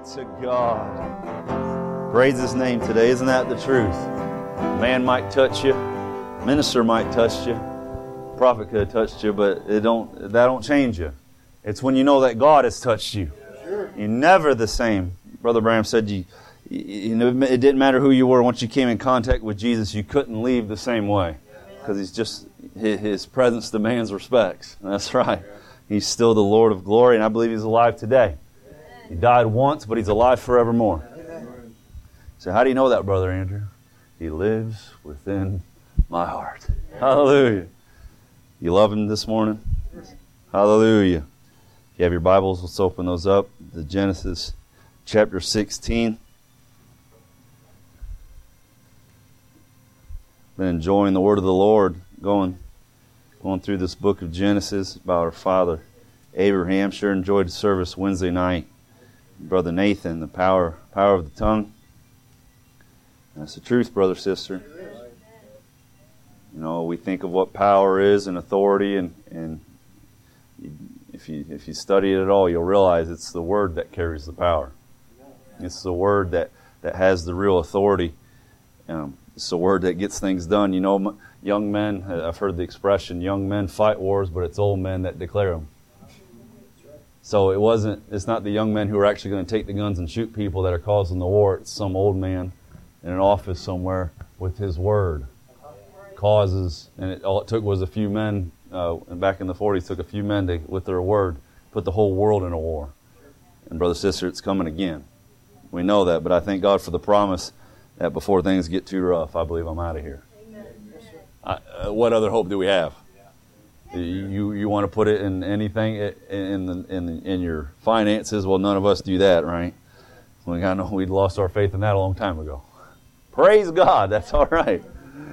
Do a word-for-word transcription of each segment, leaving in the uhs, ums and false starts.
to God. Praise His name today. Isn't that the truth? Man might touch you. Minister might touch you. Prophet could have touched you, but it don't. that don't change you. It's when you know that God has touched you. You're never the same. Brother Branham said you, you know, it didn't matter who you were. Once you came in contact with Jesus, you couldn't leave the same way. Because He's just, His presence demands respects. That's right. He's still the Lord of glory, and I believe He's alive today. He died once, but He's alive forevermore. So how do you know that, Brother Andrew? He lives within my heart. Hallelujah. You love Him this morning? Hallelujah. If you have your Bibles, let's open those up. The Genesis chapter sixteen. Been enjoying the Word of the Lord, going going through this book of Genesis about our father Abraham. Sure enjoyed the service Wednesday night. Brother Nathan, the power power of the tongue. That's the truth, brother, sister. You know, we think of what power is and authority, and, and if you if you study it at all, you'll realize it's the Word that carries the power. It's the Word that, that has the real authority. Um, it's the Word that gets things done. You know, young men, I've heard the expression, young men fight wars, but it's old men that declare them. So it wasn't, it's not the young men who are actually going to take the guns and shoot people that are causing the war. It's some old man in an office somewhere with his word. Causes, and it, all it took was a few men, uh, back in the forties, took a few men to, with their word, put the whole world in a war. And brother, sister, it's coming again. We know that, but I thank God for the promise that before things get too rough, I believe I'm out of here. I, uh, what other hope do we have? You you want to put it in anything in the, in the, in your finances? Well, none of us do that, right? We I know we'd lost our faith in that a long time ago. Praise God, that's all right.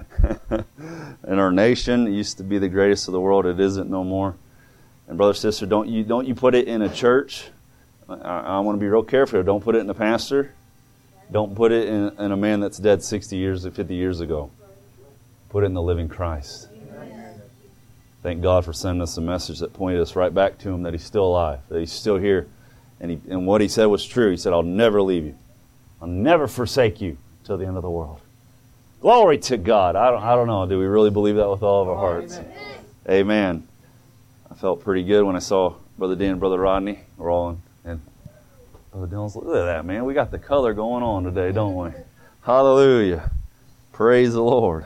And our nation used to be the greatest of the world. It isn't no more. And brother, sister, don't you don't you put it in a church. I, I want to be real careful. Don't put it in a pastor. Don't put it in, in a man that's dead sixty years or fifty years ago. Put it in the living Christ. Thank God for sending us a message that pointed us right back to Him, that He's still alive, that He's still here. And, he, and what He said was true. He said, I'll never leave you. I'll never forsake you till the end of the world. Glory to God. I don't, I don't know. Do we really believe that with all of our hearts? Amen. Amen. I felt pretty good when I saw Brother Dan and Brother Rodney. We're all in. And Brother Dylan's, look at that, man. We got the color going on today, don't we? Hallelujah. Praise the Lord.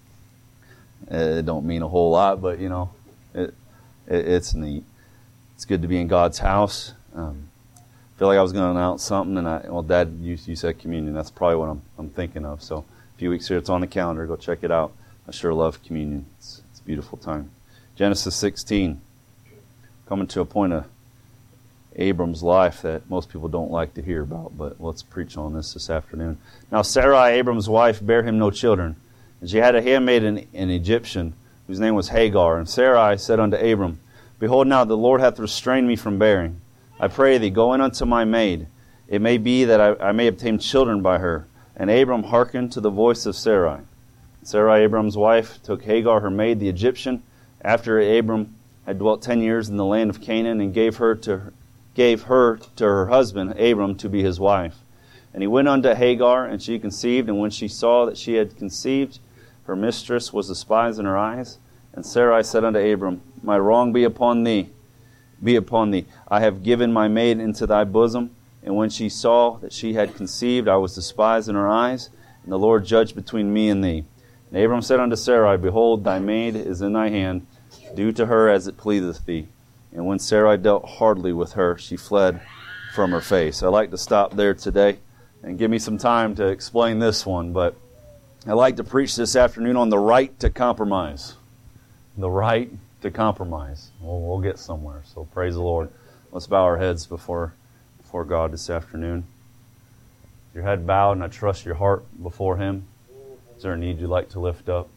It don't mean a whole lot, but, you know, it, it it's neat. It's good to be in God's house. Um, I feel like I was going to announce something, and I, well, Dad, you, you said communion. That's probably what I'm, I'm thinking of. So a few weeks here, it's on the calendar. Go check it out. I sure love communion. It's, it's a beautiful time. Genesis sixteen, coming to a point of Abram's life that most people don't like to hear about, but let's preach on this this afternoon. Now Sarai, Abram's wife, bare him no children. And she had a handmaid, an, an Egyptian, whose name was Hagar. And Sarai said unto Abram, Behold now, the Lord hath restrained me from bearing. I pray thee, go in unto my maid. It may be that I, I may obtain children by her. And Abram hearkened to the voice of Sarai. Sarai, Abram's wife, took Hagar, her maid, the Egyptian, after Abram had dwelt ten years in the land of Canaan, and gave her to her, gave her to her husband, Abram, to be his wife. And he went unto Hagar, and she conceived. And when she saw that she had conceived, her mistress was despised in her eyes. And Sarai said unto Abram, My wrong be upon thee, be upon thee. I have given my maid into thy bosom. And when she saw that she had conceived, I was despised in her eyes. And the Lord judged between me and thee. And Abram said unto Sarai, Behold, thy maid is in thy hand. Do to her as it pleaseth thee. And when Sarai dealt hardly with her, she fled from her face. I'd like to stop there today and give me some time to explain this one, but I'd like to preach this afternoon on the right to compromise. The right to compromise. We'll, we'll get somewhere, so praise the Lord. Let's bow our heads before, before God this afternoon. Your head bowed, and I trust your heart before Him. Is there a need you'd like to lift up?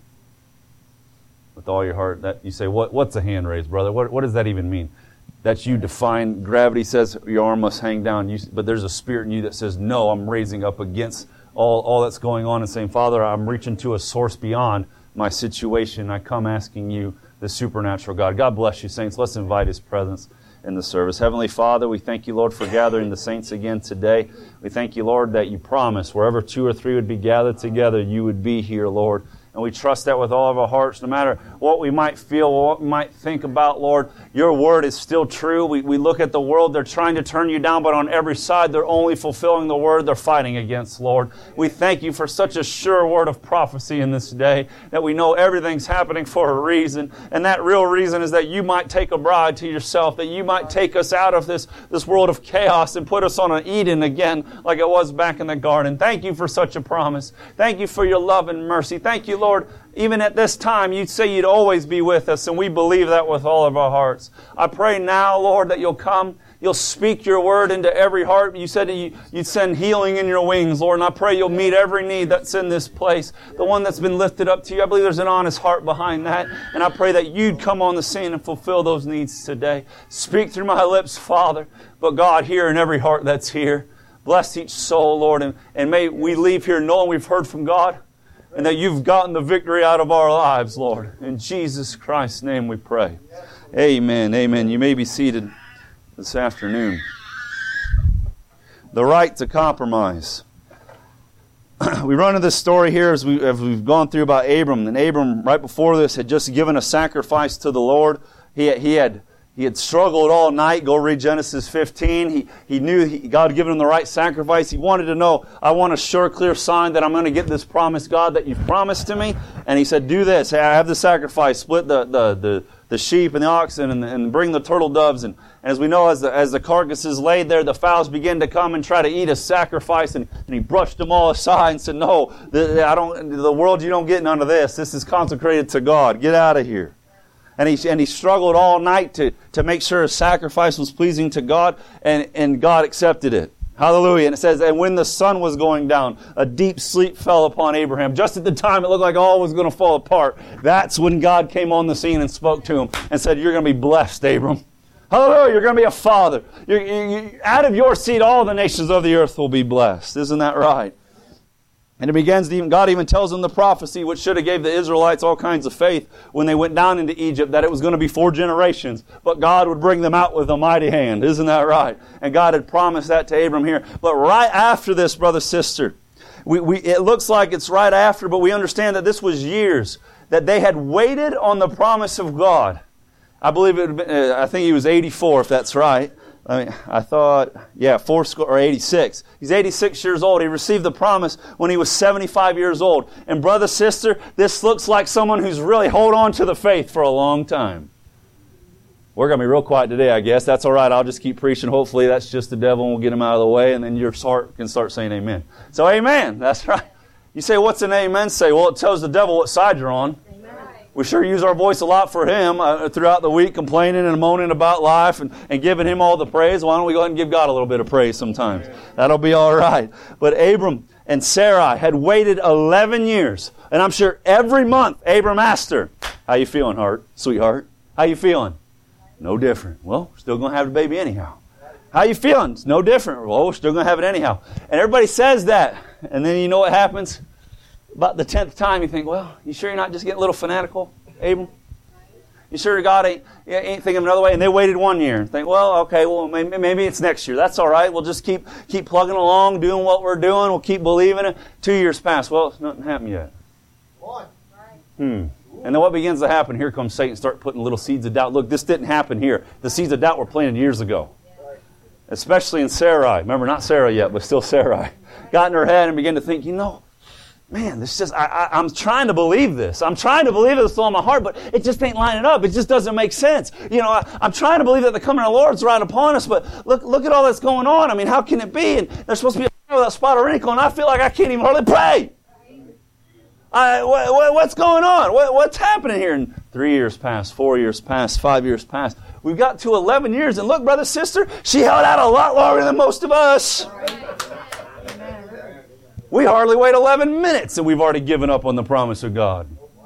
With all your heart, that you say, what, what's a hand raised, brother? What, what does that even mean? That you define, gravity says your arm must hang down, you, but there's a spirit in you that says, no, I'm raising up against all, all that's going on and saying, Father, I'm reaching to a source beyond my situation. I come asking you, the supernatural God. God bless you, saints. Let's invite His presence in the service. Heavenly Father, we thank you, Lord, for gathering the saints again today. We thank you, Lord, that you promised wherever two or three would be gathered together, you would be here, Lord. And we trust that with all of our hearts, no matter what we might feel, what we might think about, Lord, your word is still true. We, we look at the world, they're trying to turn you down, but on every side, they're only fulfilling the word they're fighting against, Lord. We thank you for such a sure word of prophecy in this day, that we know everything's happening for a reason. And that real reason is that you might take a bride to yourself, that you might take us out of this, this world of chaos and put us on an Eden again, like it was back in the garden. Thank you for such a promise. Thank you for your love and mercy. Thank you, Lord, even at this time, you'd say you'd always be with us, and we believe that with all of our hearts. I pray now, Lord, that you'll come, you'll speak your word into every heart. You said you, you'd send healing in your wings, Lord, and I pray you'll meet every need that's in this place, the one that's been lifted up to you. I believe there's an honest heart behind that, and I pray that you'd come on the scene and fulfill those needs today. Speak through my lips, Father, but God, hear in every heart that's here. Bless each soul, Lord, and, and may we leave here knowing we've heard from God, and that you've gotten the victory out of our lives, Lord. In Jesus Christ's name we pray. Amen. Amen. You may be seated this afternoon. The right to compromise. We run into this story here as, we, as we've gone through about Abram. And Abram, right before this, had just given a sacrifice to the Lord. He, he had... He had struggled all night. Go read Genesis fifteen. He, he knew he, God had given him the right sacrifice. He wanted to know, I want a sure, clear sign that I'm going to get this promise, God, that you've promised to me. And he said, do this. Hey, I have the sacrifice. Split the, the, the, the sheep and the oxen and, and bring the turtle doves. And, and as we know, as the, as the carcass is laid there, the fowls begin to come and try to eat a sacrifice. And, and he brushed them all aside and said, no, the, I don't, the world, you don't get none of this. This is consecrated to God. Get out of here. And he, and he struggled all night to, to make sure his sacrifice was pleasing to God, and, and God accepted it. Hallelujah. And it says, and when the sun was going down, a deep sleep fell upon Abraham. Just at the time it looked like all was going to fall apart. That's when God came on the scene and spoke to him and said, you're going to be blessed, Abram. Hallelujah. You're going to be a father. You're, you, out of your seed, all the nations of the earth will be blessed. Isn't that right? And it begins to even, God even tells them the prophecy, which should have gave the Israelites all kinds of faith when they went down into Egypt, that it was going to be four generations, but God would bring them out with a mighty hand. Isn't that right? And God had promised that to Abram here. But right after this, brother, sister, we, we, it looks like it's right after, but we understand that this was years, that they had waited on the promise of God. I believe it, uh, I think he was eighty-four, if that's right. I mean, I thought, yeah, four score or eighty-six. He's eighty-six years old. He received the promise when he was seventy-five years old. And brother, sister, this looks like someone who's really held on to the faith for a long time. We're going to be real quiet today, I guess. That's all right. I'll just keep preaching. Hopefully that's just the devil and we'll get him out of the way, and then your heart can start saying amen. So amen. That's right. You say, what's an amen say? Well, it tells the devil what side you're on. We sure use our voice a lot for him uh, throughout the week, complaining and moaning about life and, and giving him all the praise. Why don't we go ahead and give God a little bit of praise sometimes? That'll be all right. But Abram and Sarai had waited eleven years. And I'm sure every month Abram asked her, how you feeling, heart, sweetheart? How you feeling? No different. Well, we're still going to have the baby anyhow. How you feeling? It's no different. Well, we're still going to have it anyhow. And everybody says that. And then you know what happens? About the tenth time, you think, well, you sure you're not just getting a little fanatical, Abram? You sure God ain't, ain't thinking another way? And they waited one year and think, well, okay, well, maybe, maybe it's next year. That's all right. We'll just keep keep plugging along, doing what we're doing. We'll keep believing it. Two years pass. Well, nothing happened yet. Hmm. And then what begins to happen? Here comes Satan, start putting little seeds of doubt. Look, this didn't happen here. The seeds of doubt were planted years ago. Especially in Sarai. Remember, not Sarah yet, but still Sarai. Got in her head and began to think, you know, man, this just, I, I, I'm trying to believe this. I'm trying to believe it with all my heart, but it just ain't lining up. It just doesn't make sense. You know, I, I'm trying to believe that the coming of the Lord's right upon us, but look look at all that's going on. I mean, how can it be? And there's supposed to be a man without spot or wrinkle, and I feel like I can't even hardly pray. I, what, what, what's going on? What, what's happening here? And three years passed, four years passed, five years passed. We've got to eleven years, and look, brother, sister, she held out a lot longer than most of us. We hardly wait eleven minutes and we've already given up on the promise of God.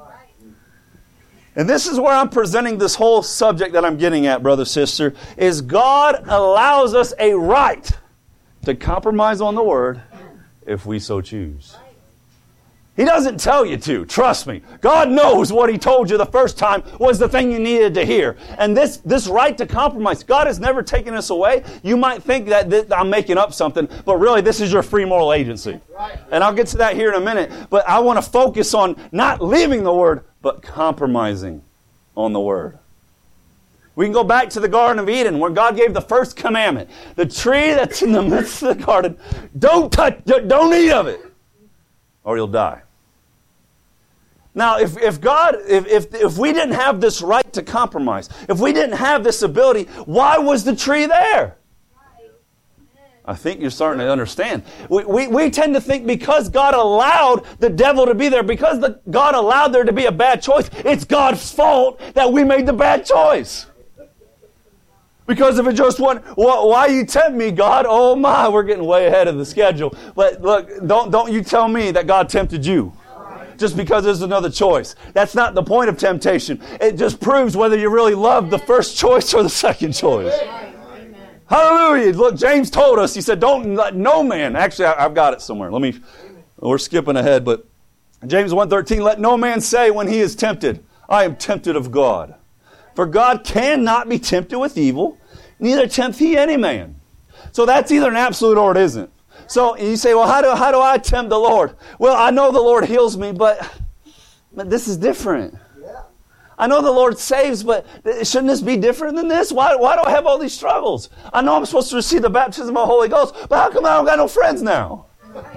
And this is where I'm presenting this whole subject that I'm getting at, brother, sister, is God allows us a right to compromise on the Word if we so choose. He doesn't tell you to. Trust me. God knows what He told you the first time was the thing you needed to hear. And this, this right to compromise, God has never taken us away. You might think that this, I'm making up something, but really this is your free moral agency. Right. And I'll get to that here in a minute. But I want to focus on not leaving the Word, but compromising on the Word. We can go back to the Garden of Eden where God gave the first commandment. The tree that's in the midst of the garden, don't touch, don't eat of it, or you'll die. Now, if, if God, if, if, if we didn't have this right to compromise, if we didn't have this ability, why was the tree there? I think you're starting to understand. We, we, we tend to think because God allowed the devil to be there, because the, God allowed there to be a bad choice, it's God's fault that we made the bad choice. Because if it just went, well, why you tempt me, God? Oh my, we're getting way ahead of the schedule. But look, don't, don't you tell me that God tempted you. Just because there's another choice. That's not the point of temptation. It just proves whether you really love the first choice or the second choice. Amen. Hallelujah. Look, James told us, he said, don't let no man. Actually, I've got it somewhere. Let me, we're skipping ahead, but James one thirteen, let no man say when he is tempted, I am tempted of God. For God cannot be tempted with evil, neither tempt he any man. So that's either an absolute or it isn't. So you say, well, how do, how do I tempt the Lord? Well, I know the Lord heals me, but, but this is different. Yeah. I know the Lord saves, but shouldn't this be different than this? Why, why do I have all these struggles? I know I'm supposed to receive the baptism of the Holy Ghost, but how come I don't got no friends now?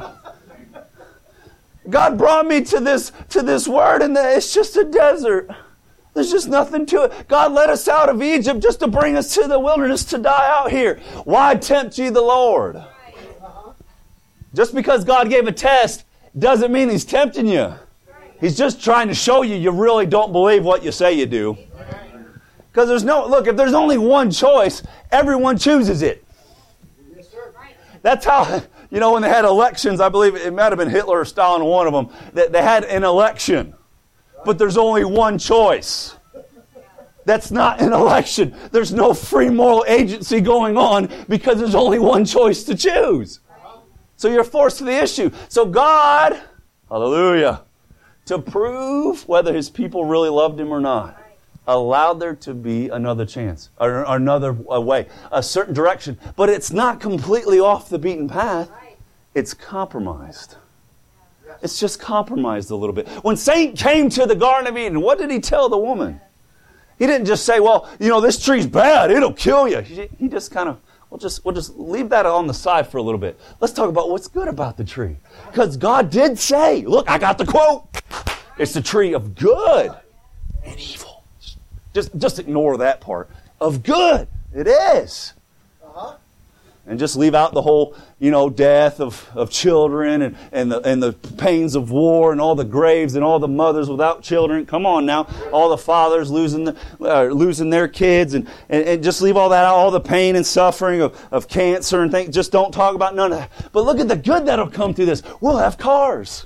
God brought me to this, to this word, and it's just a desert. There's just nothing to it. God led us out of Egypt just to bring us to the wilderness to die out here. Why tempt ye the Lord? Just because God gave a test doesn't mean He's tempting you. He's just trying to show you you really don't believe what you say you do. Because there's no, look, if there's only one choice, everyone chooses it. That's how, you know, when they had elections, I believe it might have been Hitler or Stalin, one of them, that they had an election. But there's only one choice. That's not an election. There's no free moral agency going on because there's only one choice to choose. So you're forced to the issue. So God, hallelujah, to prove whether His people really loved Him or not, allowed there to be another chance, or another way, a certain direction. But it's not completely off the beaten path. It's compromised. It's just compromised a little bit. When Satan came to the Garden of Eden, what did he tell the woman? He didn't just say, well, you know, this tree's bad. It'll kill you. He just kind of, We'll just, we'll just leave that on the side for a little bit. Let's talk about what's good about the tree. Because God did say, look, I got the quote. It's the tree of good and evil. Just, just ignore that part. Of good. It is. Uh-huh. And just leave out the whole, you know, death of, of children and, and, the, and the pains of war and all the graves and all the mothers without children. Come on now. All the fathers losing the, uh, losing their kids and, and, and just leave all that out, all the pain and suffering of, of cancer and things. Just don't talk about none of that. But look at the good that'll come through this. We'll have cars.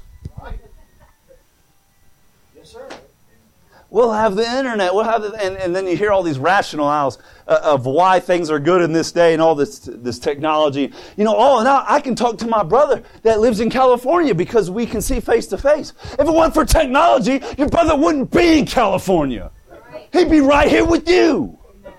Yes, sir. We'll have the internet. We'll have the, and, and then you hear all these rationales uh, of why things are good in this day and all this this technology. You know, oh, now I can talk to my brother that lives in California because we can see face to face. If it weren't for technology, your brother wouldn't be in California. He'd be right here with you.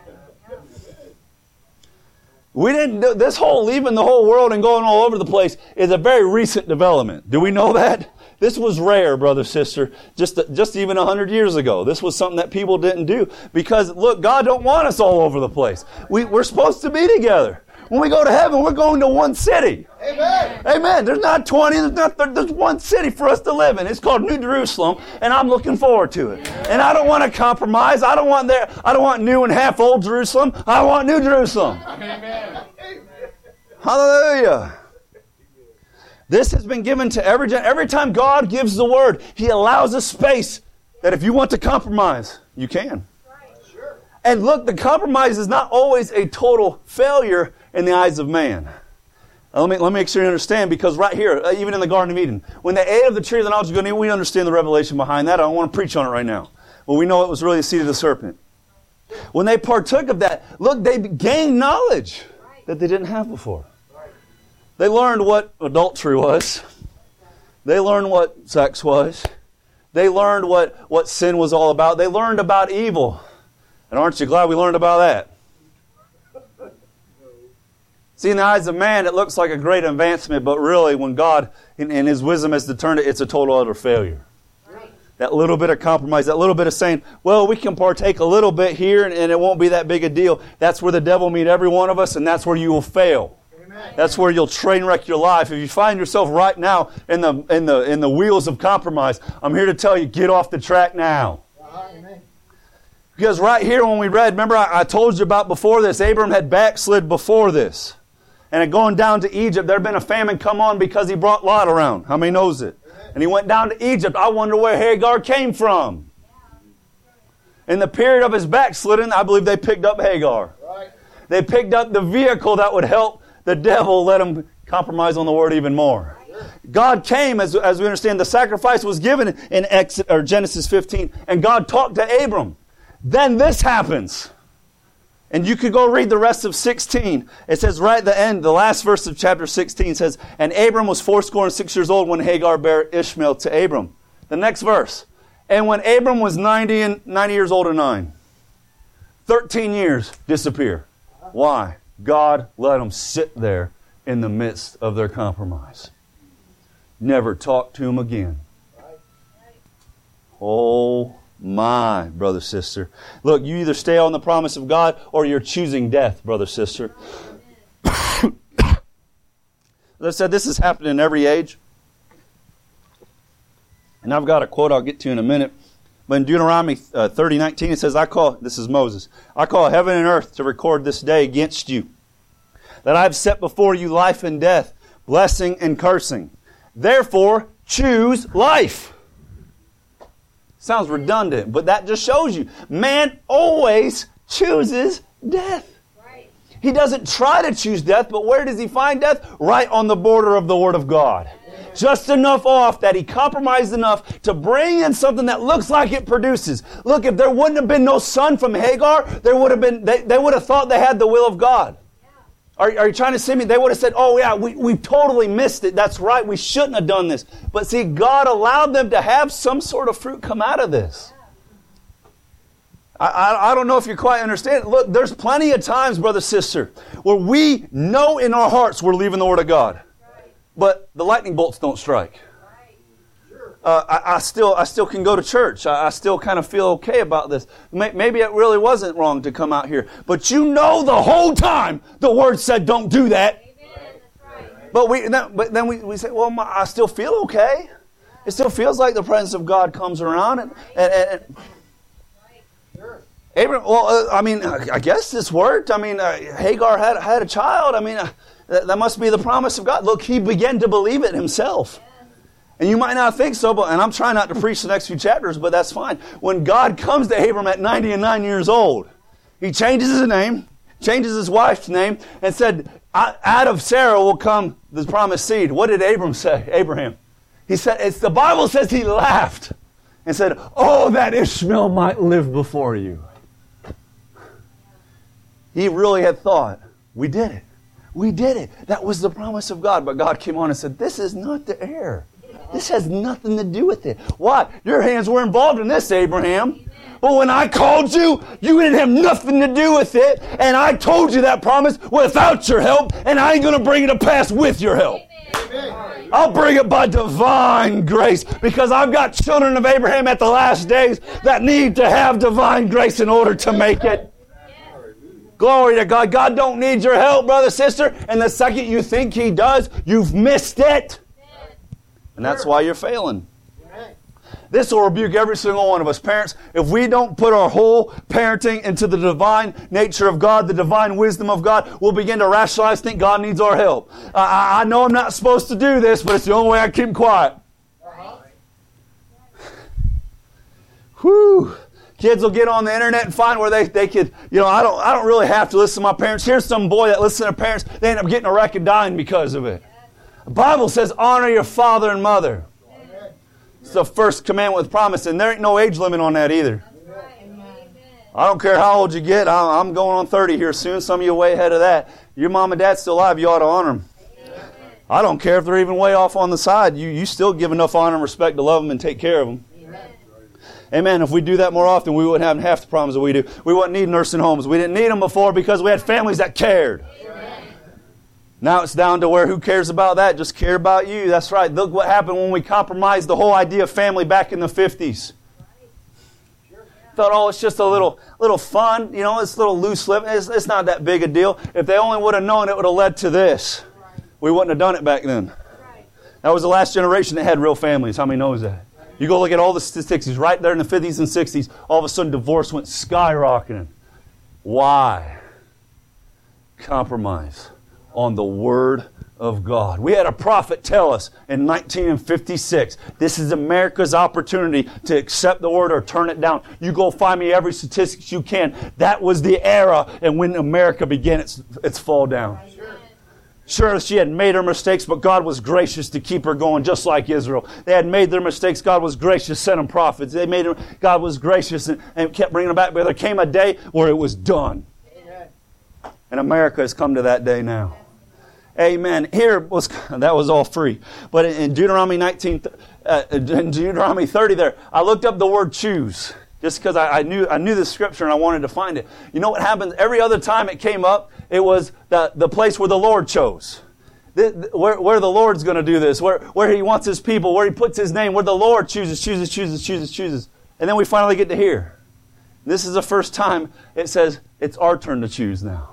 We didn't do, this whole leaving the whole world and going all over the place is a very recent development. Do we know that? This was rare, brother, sister, just, just even a hundred years ago. This was something that people didn't do. Because, look, God don't want us all over the place. We, we're supposed to be together. When we go to heaven, we're going to one city. Amen. Amen. There's not twenty, there's not thirty, there's one city for us to live in. It's called New Jerusalem, and I'm looking forward to it. And I don't want to compromise. I don't want there, I don't want new and half old Jerusalem. I want New Jerusalem. Amen. Hallelujah. This has been given to every gen- every time God gives the word, He allows a space that if you want to compromise, you can. Sure. And look, the compromise is not always a total failure in the eyes of man. Now, let me let me make sure you understand, because right here, even in the Garden of Eden, when they ate of the tree of the knowledge of good and evil, we understand the revelation behind that. I don't want to preach on it right now. But we know it was really the seed of the serpent. When they partook of that, look, they gained knowledge that they didn't have before. They learned what adultery was. They learned what sex was. They learned what, what sin was all about. They learned about evil. And aren't you glad we learned about that? See, in the eyes of man, it looks like a great advancement, but really, when God, in, in His wisdom, has determined it, it's a total utter failure. Right. That little bit of compromise, that little bit of saying, well, we can partake a little bit here, and, and it won't be that big a deal. That's where the devil meet every one of us, and that's where you will fail. Amen. That's where you'll train wreck your life. If you find yourself right now in the in the in the wheels of compromise, I'm here to tell you, get off the track now. Amen. Because right here, when we read, remember I, I told you about before this, Abram had backslid before this. And had gone down to Egypt, there had been a famine come on because he brought Lot around. How many knows it? And he went down to Egypt. I wonder where Hagar came from. In the period of his backsliding, I believe they picked up Hagar. Right. They picked up the vehicle that would help the devil let him compromise on the word even more. God came, as, as we understand, the sacrifice was given in Exodus, or Genesis fifteen, and God talked to Abram. Then this happens. And you could go read the rest of sixteen. It says right at the end, the last verse of chapter sixteen says, and Abram was fourscore and six years old when Hagar bare Ishmael to Abram. The next verse. And when Abram was ninety and ninety years old and nine. Thirteen years disappear. Why? God let them sit there in the midst of their compromise. Never talk to him again. Oh my, brother, sister. Look, you either stay on the promise of God or you're choosing death, brother, sister. As I said, this has happened in every age. And I've got a quote I'll get to in a minute. But in Deuteronomy uh, thirty nineteen, it says, I call, this is Moses, I call heaven and earth to record this day against you, that I have set before you life and death, blessing and cursing. Therefore, choose life. Sounds redundant, but that just shows you. Man always chooses death. Right. He doesn't try to choose death, but where does he find death? Right on the border of the Word of God. Yeah. Just enough off that he compromised enough to bring in something that looks like it produces. Look, if there wouldn't have been no son from Hagar, there would have been. They, they would have thought they had the will of God. Are, are you trying to see me? They would have said, oh yeah, we, we totally missed it. That's right, we shouldn't have done this. But see, God allowed them to have some sort of fruit come out of this. I, I, I don't know if you quite understand. Look, there's plenty of times, brother, sister, where we know in our hearts we're leaving the Word of God. But the lightning bolts don't strike. Uh, I, I still I still can go to church. I, I still kind of feel okay about this. Maybe it really wasn't wrong to come out here. But you know the whole time the Word said don't do that. Amen. Right. But we then, but then we, we say, well, my, I still feel okay. It still feels like the presence of God comes around. And, and, and, and sure. Abraham, well, uh, I mean, I guess this worked. I mean, uh, Hagar had, had a child. I mean, uh, that, that must be the promise of God. Look, he began to believe it himself. And you might not think so, but and I'm trying not to preach the next few chapters, but that's fine. When God comes to Abram at ninety and nine years old, he changes his name, changes his wife's name, and said, out of Sarah will come the promised seed. What did Abram say? Abraham. He said, it's the Bible says he laughed and said, oh, that Ishmael might live before you. He really had thought, we did it. We did it. That was the promise of God. But God came on and said, this is not the heir. This has nothing to do with it. Why? Your hands were involved in this, Abraham. Amen. But when I called you, you didn't have nothing to do with it. And I told you that promise without your help. And I ain't going to bring it to pass with your help. Amen. I'll bring it by divine grace. Because I've got children of Abraham at the last days that need to have divine grace in order to make it. Glory to God. God don't need your help, brother, sister. And the second you think He does, you've missed it. And that's why you're failing. This will rebuke every single one of us. Parents, if we don't put our whole parenting into the divine nature of God, the divine wisdom of God, we'll begin to rationalize, think God needs our help. I, I know I'm not supposed to do this, but it's the only way I keep quiet. Uh-huh. Whew. Kids will get on the internet and find where they, they could, you know, I don't I don't really have to listen to my parents. Here's some boy that listens to their parents. They end up getting a wreck and dying because of it. The Bible says, honor your father and mother. Amen. It's the first commandment with promise, and there ain't no age limit on that either. Amen. I don't care how old you get. I'm going on thirty here soon. Some of you are way ahead of that. Your mom and dad's still alive. You ought to honor them. Amen. I don't care if they're even way off on the side. You, you still give enough honor and respect to love them and take care of them. Amen. Amen. If we do that more often, we wouldn't have half the problems that we do. We wouldn't need nursing homes. We didn't need them before because we had families that cared. Amen. Now it's down to where who cares about that? Just care about you. That's right. Look what happened when we compromised the whole idea of family back in the fifties. Thought, oh, it's just a little little fun. You know, it's a little loose living. It's, it's not that big a deal. If they only would have known, it would have led to this. We wouldn't have done it back then. That was the last generation that had real families. How many knows that? You go look at all the statistics. Right there in the fifties and sixties, all of a sudden divorce went skyrocketing. Why? Compromise on the Word of God. We had a prophet tell us in nineteen fifty-six, this is America's opportunity to accept the Word or turn it down. You go find me every statistics you can. That was the era and when America began its, its fall down. Sure, she had made her mistakes, but God was gracious to keep her going, just like Israel. They had made their mistakes. God was gracious, sent them prophets. They made them, God was gracious and, and kept bringing them back. But there came a day where it was done. Amen. And America has come to that day now. Amen. Here was that was all free, but in Deuteronomy nineteen, uh, in Deuteronomy thirty, there I looked up the word choose just because I, I knew I knew the scripture and I wanted to find it. You know what happened? Every other time it came up, it was the the place where the Lord chose, the, the, where where the Lord's going to do this, where where He wants His people, where He puts His name, where the Lord chooses, chooses, chooses, chooses, chooses, and then we finally get to here. This is the first time it says it's our turn to choose now.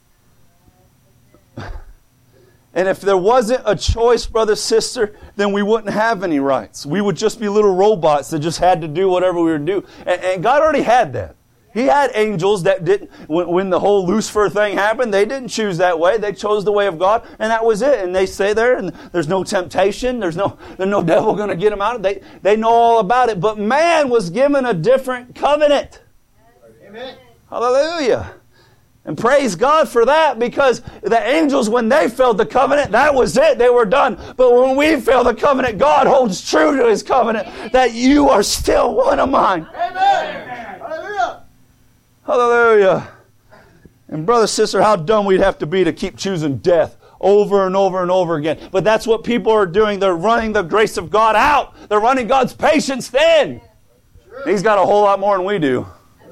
And if there wasn't a choice, brother, sister, then we wouldn't have any rights. We would just be little robots that just had to do whatever we would do. And, and God already had that. He had angels that didn't, when, when the whole Lucifer thing happened, they didn't choose that way. They chose the way of God, and that was it. And they stay there, and there's no temptation. There's no, there's no devil going to get them out. They, they know all about it. But man was given a different covenant. Amen. Hallelujah. And praise God for that, because the angels, when they failed the covenant, that was it. They were done. But when we fail the covenant, God holds true to His covenant that you are still one of mine. Amen. Hallelujah. Hallelujah. And brother, sister, how dumb we'd have to be to keep choosing death over and over and over again. But that's what people are doing. They're running the grace of God out. They're running God's patience thin. He's got a whole lot more than we do.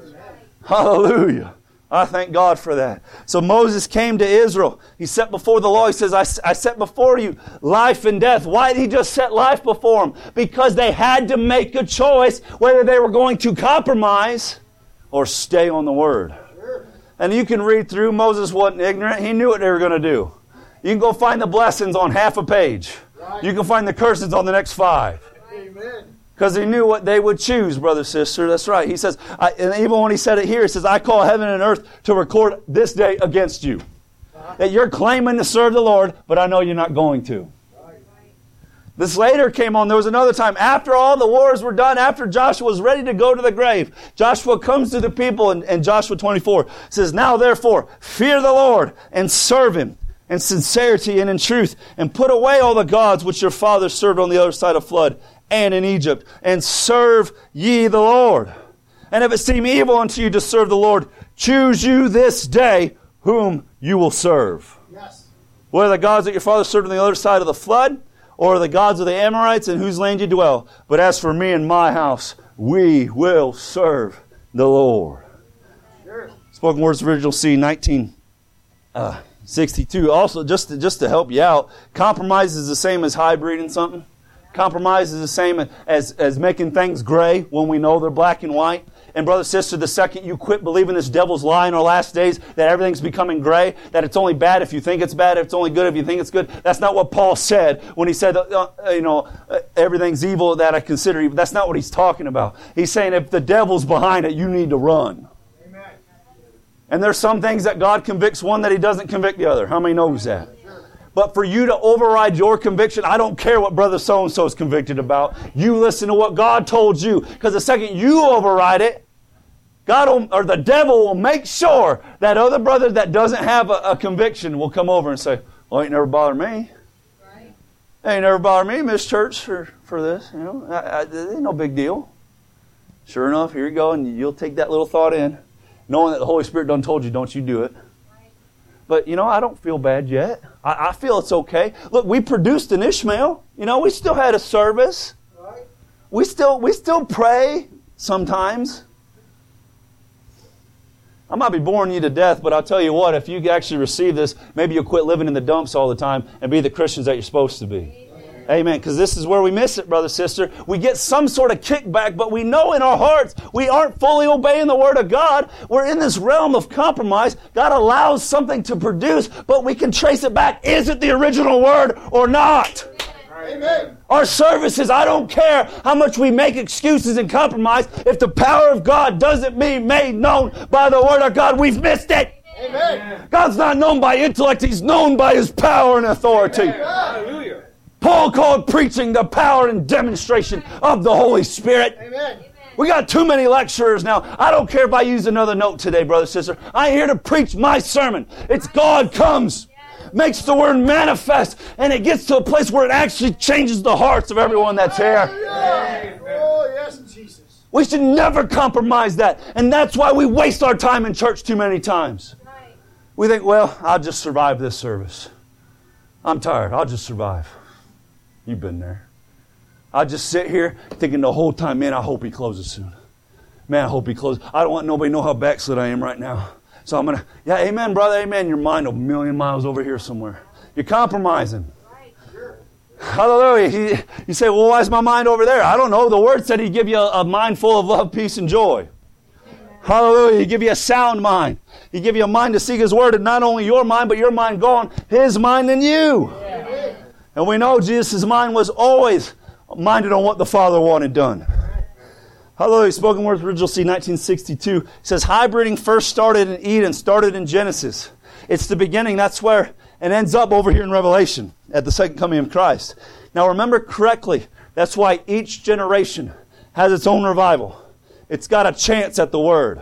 Hallelujah. I thank God for that. So Moses came to Israel. He set before the law. He says, I, I set before you life and death. Why did He just set life before them? Because they had to make a choice whether they were going to compromise or stay on the Word. Sure. And you can read through. Moses wasn't ignorant. He knew what they were going to do. You can go find the blessings on half a page. Right. You can find the curses on the next five. Amen. Because He knew what they would choose, brother, sister. That's right. He says, I, and even when He said it here, He says, I call heaven and earth to record this day against you. Uh-huh. That you're claiming to serve the Lord, but I know you're not going to. Right. This later came on. There was another time. After all the wars were done, after Joshua was ready to go to the grave, Joshua comes to the people in, in Joshua twenty-four. Says, now therefore, fear the Lord and serve Him in sincerity and in truth, and put away all the gods which your fathers served on the other side of flood and in Egypt, and serve ye the Lord. And if it seem evil unto you to serve the Lord, choose you this day whom you will serve. Yes. Whether the gods that your fathers served on the other side of the flood, or the gods of the Amorites in whose land you dwell. But as for me and my house, we will serve the Lord. Sure. Spoken Words Original C, nineteen sixty-two. Also, just to, just to help you out, compromise is the same as hybriding something. Compromise is the same as, as making things gray when we know they're black and white. And brother, sister, the second you quit believing this devil's lie in our last days, that everything's becoming gray, that it's only bad if you think it's bad, if it's only good if you think it's good. That's not what Paul said when he said, uh, you know, uh, everything's evil that I consider evil. That's not what he's talking about. He's saying if the devil's behind it, you need to run. Amen. And there's some things that God convicts one that He doesn't convict the other. How many knows that? But for you to override your conviction, I don't care what brother so-and-so is convicted about. You listen to what God told you. Because the second you override it, God will, or the devil will make sure that other brother that doesn't have a, a conviction will come over and say, well, ain't never bothered me. Right. Ain't never bothered me, Miss Church, for, for this. You know, I, I, it ain't no big deal. Sure enough, here you go, and you'll take that little thought in, knowing that the Holy Spirit done told you, don't you do it. But, you know, I don't feel bad yet. I, I feel it's okay. Look, we produced an Ishmael. You know, we still had a service. We still, we still pray sometimes. I might be boring you to death, but I'll tell you what, if you actually receive this, maybe you'll quit living in the dumps all the time and be the Christians that you're supposed to be. Amen. Because this is where we miss it, brother, sister. We get some sort of kickback, but we know in our hearts we aren't fully obeying the Word of God. We're in this realm of compromise. God allows something to produce, but we can trace it back. Is it the original Word or not? Amen. Our services, I don't care how much we make excuses and compromise. If the power of God doesn't mean made known by the Word of God, we've missed it. Amen. God's not known by intellect. He's known by His power and authority. Hallelujah. Paul called preaching the power and demonstration of the Holy Spirit. Amen. We got too many lecturers now. I don't care if I use another note today, brother, sister. I'm here to preach my sermon. It's God comes, makes the Word manifest, and it gets to a place where it actually changes the hearts of everyone that's here. Oh, yes, Jesus. We should never compromise that. And that's why we waste our time in church too many times. We think, well, I'll just survive this service. I'm tired. I'll just survive. You've been there. I just sit here thinking the whole time, man, I hope he closes soon. Man, I hope he closes. I don't want nobody to know how backslid I am right now. So I'm going to, yeah, amen, brother, amen. Your mind a million miles over here somewhere. You're compromising. Right. Sure. Hallelujah. He, you say, well, why is my mind over there? I don't know. The Word said He'd give you a, a mind full of love, peace, and joy. Amen. Hallelujah. He'd give you a sound mind. He'd give you a mind to seek His Word, and not only your mind, but your mind going, His mind in you. Yeah. And we know Jesus' mind was always minded on what the Father wanted done. Hallelujah. Spoken Word Original C, nineteen sixty-two. It says, hybriding first started in Eden, started in Genesis. It's the beginning. That's where it ends up over here in Revelation at the second coming of Christ. Now remember correctly, that's why each generation has its own revival. It's got a chance at the Word.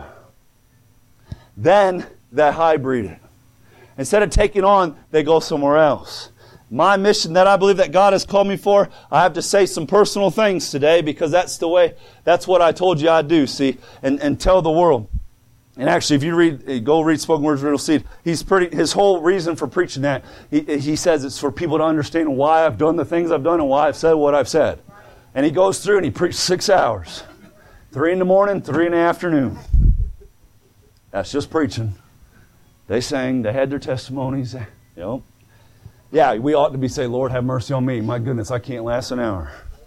Then they hybrid it. Instead of taking on, they go somewhere else. My mission that I believe that God has called me for, I have to say some personal things today because that's the way, that's what I told you I'd do, see, and, and tell the world. And actually, if you read, go read Spoken Words Original Seed, he's pretty, his whole reason for preaching that, he, he says it's for people to understand why I've done the things I've done and why I've said what I've said. And he goes through and he preached six hours. Three in the morning, three in the afternoon. That's just preaching. They sang, they had their testimonies, you know. Yeah, we ought to be saying, Lord, have mercy on me. My goodness, I can't last an hour.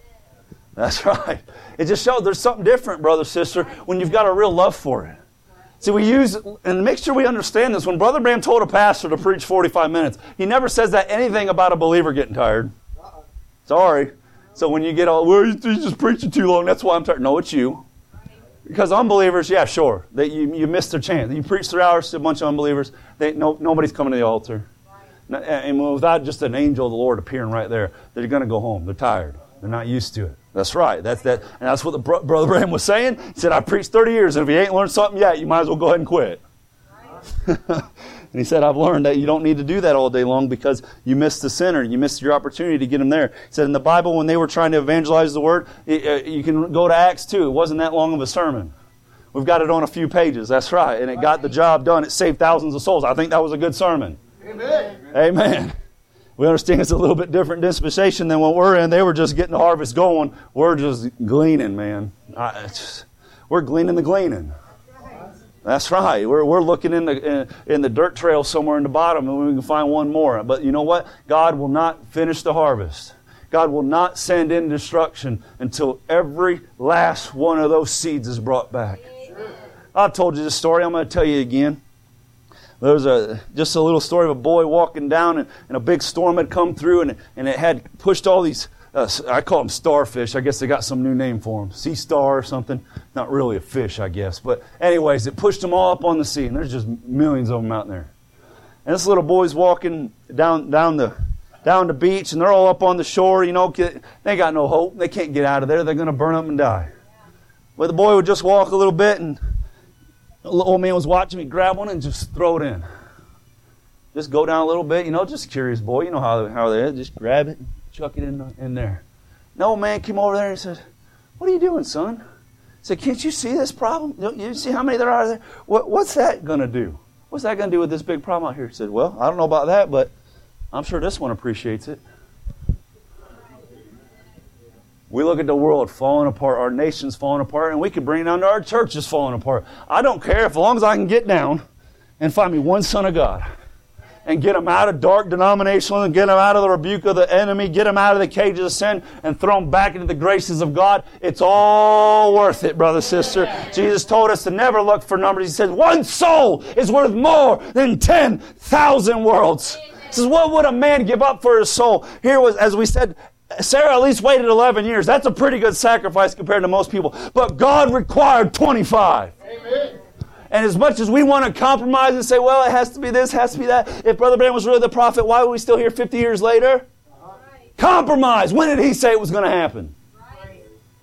That's right. It just shows there's something different, brother, sister, when you've got a real love for it. See, we use, and make sure we understand this, when Brother Branham told a pastor to preach forty-five minutes, he never says that anything about a believer getting tired. Sorry. So when you get all, well, you're just preaching too long, that's why I'm tired. No, it's you. Because unbelievers, yeah, sure, they, you, you missed their chance. You preach three hours to a bunch of unbelievers, they, no, nobody's coming to the altar. And without just an angel of the Lord appearing right there, they're going to go home. They're tired. They're not used to it. That's right. That's that. And that's what the bro- Brother Branham was saying. He said, I preached thirty years, and if you ain't learned something yet, you might as well go ahead and quit. Right. And he said, I've learned that you don't need to do that all day long because you missed the sinner. You missed your opportunity to get him there. He said in the Bible, when they were trying to evangelize the Word, you can go to Acts two. It wasn't that long of a sermon. We've got it on a few pages. That's right. And it got the job done. It saved thousands of souls. I think that was a good sermon. Amen. Amen. We understand it's a little bit different dispensation than what we're in. They were just getting the harvest going. We're just gleaning, man. I, just, we're gleaning the gleaning. That's right. We're we're looking in the in, in the dirt trail somewhere in the bottom, and we can find one more. But you know what? God will not finish the harvest. God will not send in destruction until every last one of those seeds is brought back. I've told you this story. I'm going to tell you again. There was a, just a little story of a boy walking down, and, and a big storm had come through, and, and it had pushed all these, uh, I call them starfish. I guess they got some new name for them. Sea star or something. Not really a fish, I guess. But anyways, it pushed them all up on the sea, and there's just millions of them out there. And this little boy's walking down down the down the beach, and they're all up on the shore. You know, they got no hope. They can't get out of there. They're going to burn up and die. But the boy would just walk a little bit, and the old man was watching me, grab one and just throw it in. Just go down a little bit, you know, just a curious boy. You know how, how they are. Just grab it and chuck it in, in there. And the old man came over there and said, what are you doing, son? He said, can't you see this problem? You see how many there are there? What, what's that going to do? What's that going to do with this big problem out here? He said, well, I don't know about that, but I'm sure this one appreciates it. We look at the world falling apart, our nation's falling apart, and we can bring it down to our churches falling apart. I don't care if, as long as I can get down and find me one son of God and get them out of dark denominational and get them out of the rebuke of the enemy, get them out of the cages of sin and throw them back into the graces of God. It's all worth it, brother, sister. Jesus told us to never look for numbers. He said, one soul is worth more than ten thousand worlds. He says, what would a man give up for his soul? Here was, as we said, Sarah at least waited eleven years. That's a pretty good sacrifice compared to most people. But God required twenty-five. Amen. And as much as we want to compromise and say, well, it has to be this, has to be that. If Brother Branham was really the prophet, why are we still here fifty years later? Right. Compromise. When did he say it was going to happen? Right.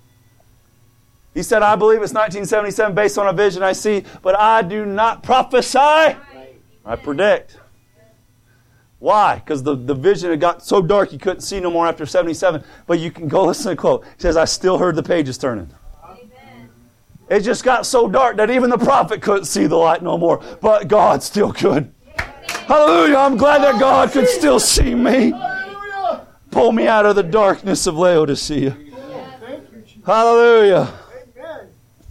He said, I believe it's nineteen seventy-seven based on a vision I see, but I do not prophesy. Right. I predict. Why? Because the, the vision had got so dark you couldn't see no more after seventy-seven. But you can go listen to the quote. It says, I still heard the pages turning. Amen. It just got so dark that even the prophet couldn't see the light no more. But God still could. Hallelujah. I'm glad that God could still see me. Hallelujah. Pull me out of the darkness of Laodicea. Hallelujah. Amen.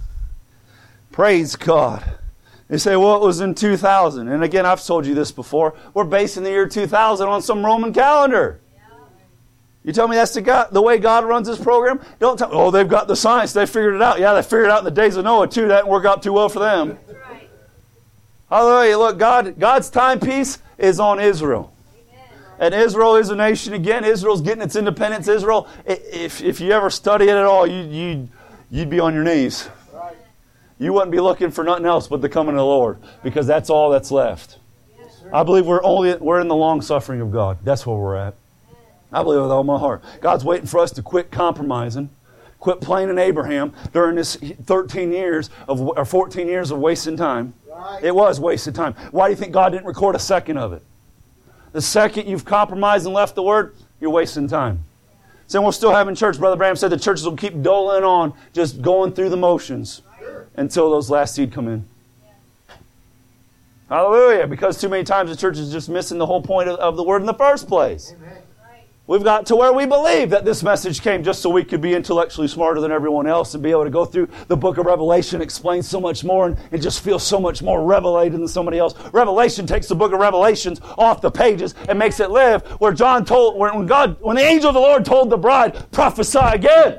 Praise God. They say, well, it was in two thousand. And again, I've told you this before. We're basing the year two thousand on some Roman calendar. You tell me that's the, God, the way God runs His program? Don't tell me, oh, they've got the science. They figured it out. Yeah, they figured it out in the days of Noah, too. That didn't work out too well for them. Right. Hallelujah. Look, God, God's timepiece is on Israel. Amen. And Israel is a nation again. Israel's getting its independence. Israel, if, if you ever study it at all, you, you, you'd be on your knees. You wouldn't be looking for nothing else but the coming of the Lord, because that's all that's left. Yes, I believe we're only we're in the long suffering of God. That's where we're at. I believe with all my heart. God's waiting for us to quit compromising, quit playing Abraham during this thirteen years of or fourteen years of wasting time. Right. It was wasted time. Why do you think God didn't record a second of it? The second you've compromised and left the Word, you're wasting time. So we're still having church. Brother Branham said the churches will keep doling on, just going through the motions. Until those last seed come in. Yeah. Hallelujah. Because too many times the church is just missing the whole point of, of the Word in the first place. Amen. Right. We've got to where we believe that this message came just so we could be intellectually smarter than everyone else and be able to go through the book of Revelation, explain so much more, and, and just feel so much more revelated than somebody else. Revelation takes the book of Revelations off the pages and makes it live, where John told, when God, when the angel of the Lord told the bride, prophesy again.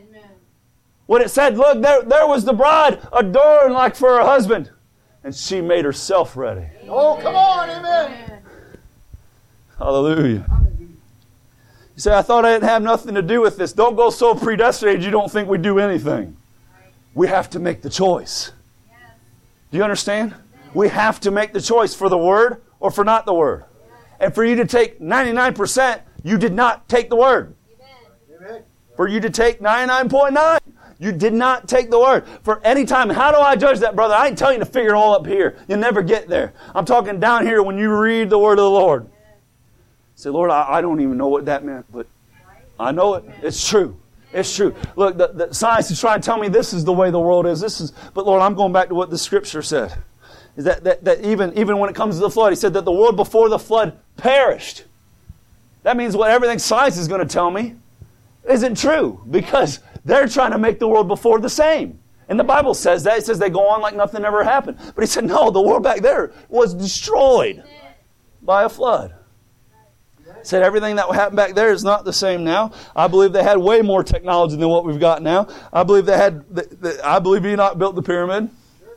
When it said, look, there, there was the bride adorned like for her husband. And she made herself ready. Oh, come on, amen. Hallelujah. You say, I thought I didn't have nothing to do with this. Don't go so predestinated you don't think we do anything. We have to make the choice. Do you understand? We have to make the choice for the Word or for not the Word. And for you to take ninety-nine percent, you did not take the Word. For you to take ninety-nine point nine, you did not take the Word. For any time, how do I judge that, brother? I ain't telling you to figure it all up here. You'll never get there. I'm talking down here when you read the Word of the Lord. Say, Lord, I, I don't even know what that meant, but I know it. It's true. It's true. Look, the, the science is trying to tell me this is the way the world is. This is, but Lord, I'm going back to what the Scripture said. Is that, that, that even, even when it comes to the flood, He said that the world before the flood perished. That means what everything science is going to tell me isn't true, because they're trying to make the world before the same. And the Bible says that. It says they go on like nothing ever happened. But He said, no, the world back there was destroyed by a flood. He said everything that happened back there is not the same now. I believe they had way more technology than what we've got now. I believe they had. The, the, I believe Enoch built the pyramid.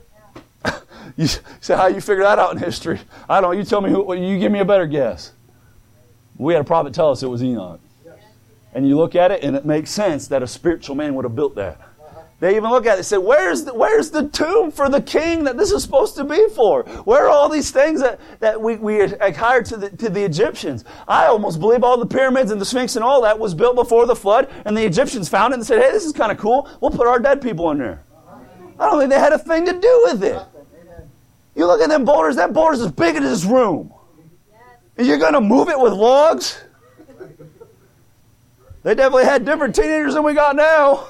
You say, how you figure that out in history? I don't know. You tell me. Who, you give me a better guess. We had a prophet tell us it was Enoch. And you look at it, and it makes sense that a spiritual man would have built that. They even look at it and say, where's the, where's the tomb for the king that this is supposed to be for? Where are all these things that, that we, we hired to the, to the Egyptians? I almost believe all the pyramids and the Sphinx and all that was built before the flood, and the Egyptians found it and said, hey, this is kind of cool. We'll put our dead people in there. I don't think they had a thing to do with it. You look at them boulders, that boulder's as big as this room. And you're going to move it with logs? They definitely had different teenagers than we got now.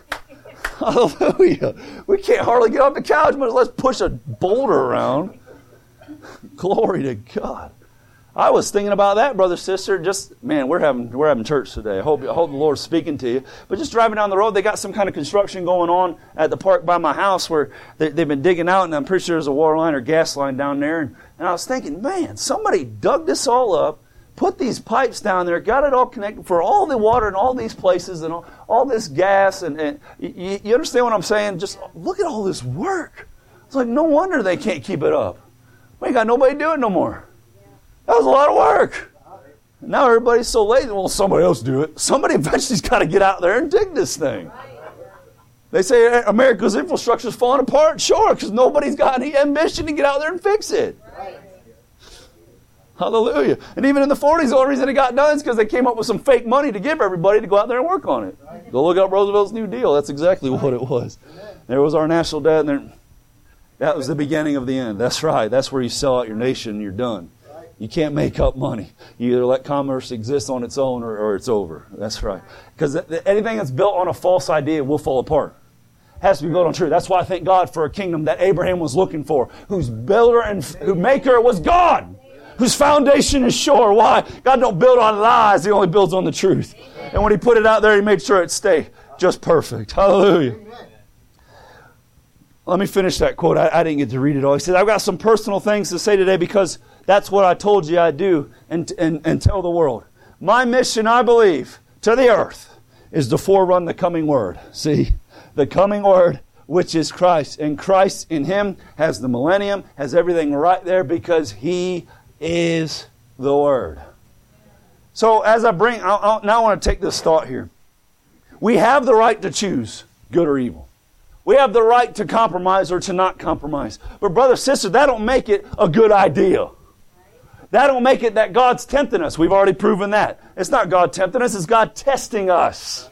Hallelujah. We can't hardly get off the couch, but let's push a boulder around. Glory to God. I was thinking about that, brother, sister. Just, man, we're having we're having church today. I hope, I hope the Lord's speaking to you. But just driving down the road, they got some kind of construction going on at the park by my house where they, they've been digging out, and I'm pretty sure there's a water line or gas line down there. And, and I was thinking, man, somebody dug this all up, put these pipes down there, got it all connected for all the water in all these places and all, all this gas. And, and you, you understand what I'm saying? Just look at all this work. It's like, no wonder they can't keep it up. We ain't got nobody doing it no more. That was a lot of work. Now everybody's so lazy. Well, somebody else do it. Somebody eventually's got to get out there and dig this thing. They say America's infrastructure is falling apart. Sure, because nobody's got any ambition to get out there and fix it. Hallelujah. And even in the forties, the only reason it got done is because they came up with some fake money to give everybody to go out there and work on it. Go look up Roosevelt's New Deal. That's exactly what it was. There was our national debt, and there, that was the beginning of the end. That's right. That's where you sell out your nation and you're done. You can't make up money. You either let commerce exist on its own or, or it's over. That's right. Because anything that's built on a false idea will fall apart. It has to be built on truth. That's why I thank God for a kingdom that Abraham was looking for, whose builder and who maker was God, whose foundation is sure. Why? God don't build on lies. He only builds on the truth. And when He put it out there, He made sure it stayed just perfect. Hallelujah. Let me finish that quote. I, I didn't get to read it all. He said, I've got some personal things to say today because that's what I told you I'd do and, and, and tell the world. My mission, I believe, to the earth is to forerun the coming Word. See, the coming Word, which is Christ. And Christ in Him has the millennium, has everything right there because He is the Word. So as I bring, I, I, now I want to take this thought here. We have the right to choose good or evil. We have the right to compromise or to not compromise. But brother, sister, that don't make it a good idea. That don't make it that God's tempting us. We've already proven that. It's not God tempting us, it's God testing us.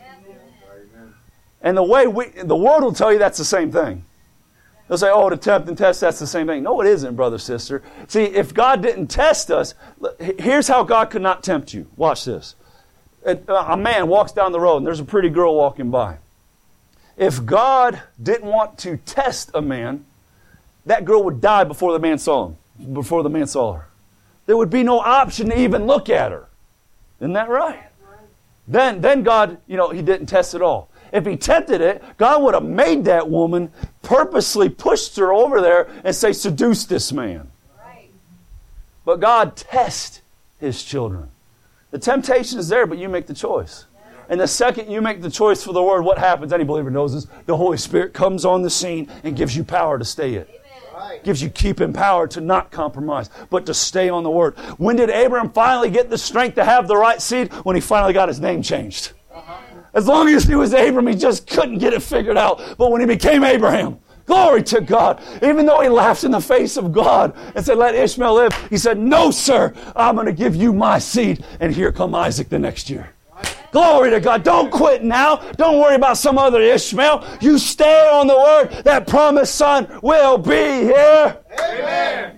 And the way we, the world will tell you that's the same thing. They'll say, oh, to tempt and test, that's the same thing. No, it isn't, brother, sister. See, if God didn't test us, here's how God could not tempt you. Watch this. A man walks down the road and there's a pretty girl walking by. If God didn't want to test a man, that girl would die before the man saw him, before the man saw her. There would be no option to even look at her. Isn't that right? Then, then God, you know, He didn't test at all. If He tempted it, God would have made that woman, purposely pushed her over there and say, seduce this man. Right. But God tests His children. The temptation is there, but you make the choice. And the second you make the choice for the Word, what happens? Any believer knows this. The Holy Spirit comes on the scene and gives you power to stay it. Right. Gives you keeping power to not compromise, but to stay on the Word. When did Abraham finally get the strength to have the right seed? When he finally got his name changed. Uh-huh. As long as he was Abram, he just couldn't get it figured out. But when he became Abraham, glory to God. Even though he laughed in the face of God and said, let Ishmael live, he said, no, sir, I'm going to give you my seed. And here come Isaac the next year. Glory to God. Don't quit now. Don't worry about some other Ishmael. You stay on the Word. That promised son will be here. Amen.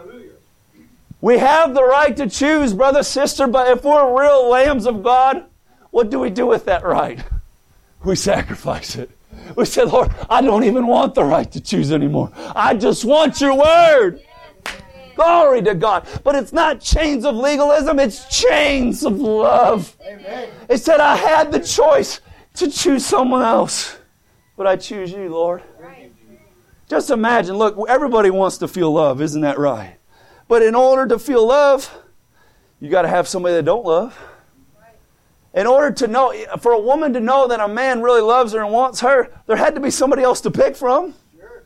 We have the right to choose, brother, sister, but if we're real lambs of God, what do we do with that right? We sacrifice it. We say, Lord, I don't even want the right to choose anymore. I just want your Word. Glory to God. But it's not chains of legalism. It's chains of love. Amen. It said I had the choice to choose someone else. But I choose you, Lord. Right. Just imagine, look, everybody wants to feel love. Isn't that right? But in order to feel love, you got to have somebody that don't love. In order to know, for a woman to know that a man really loves her and wants her, there had to be somebody else to pick from. Sure.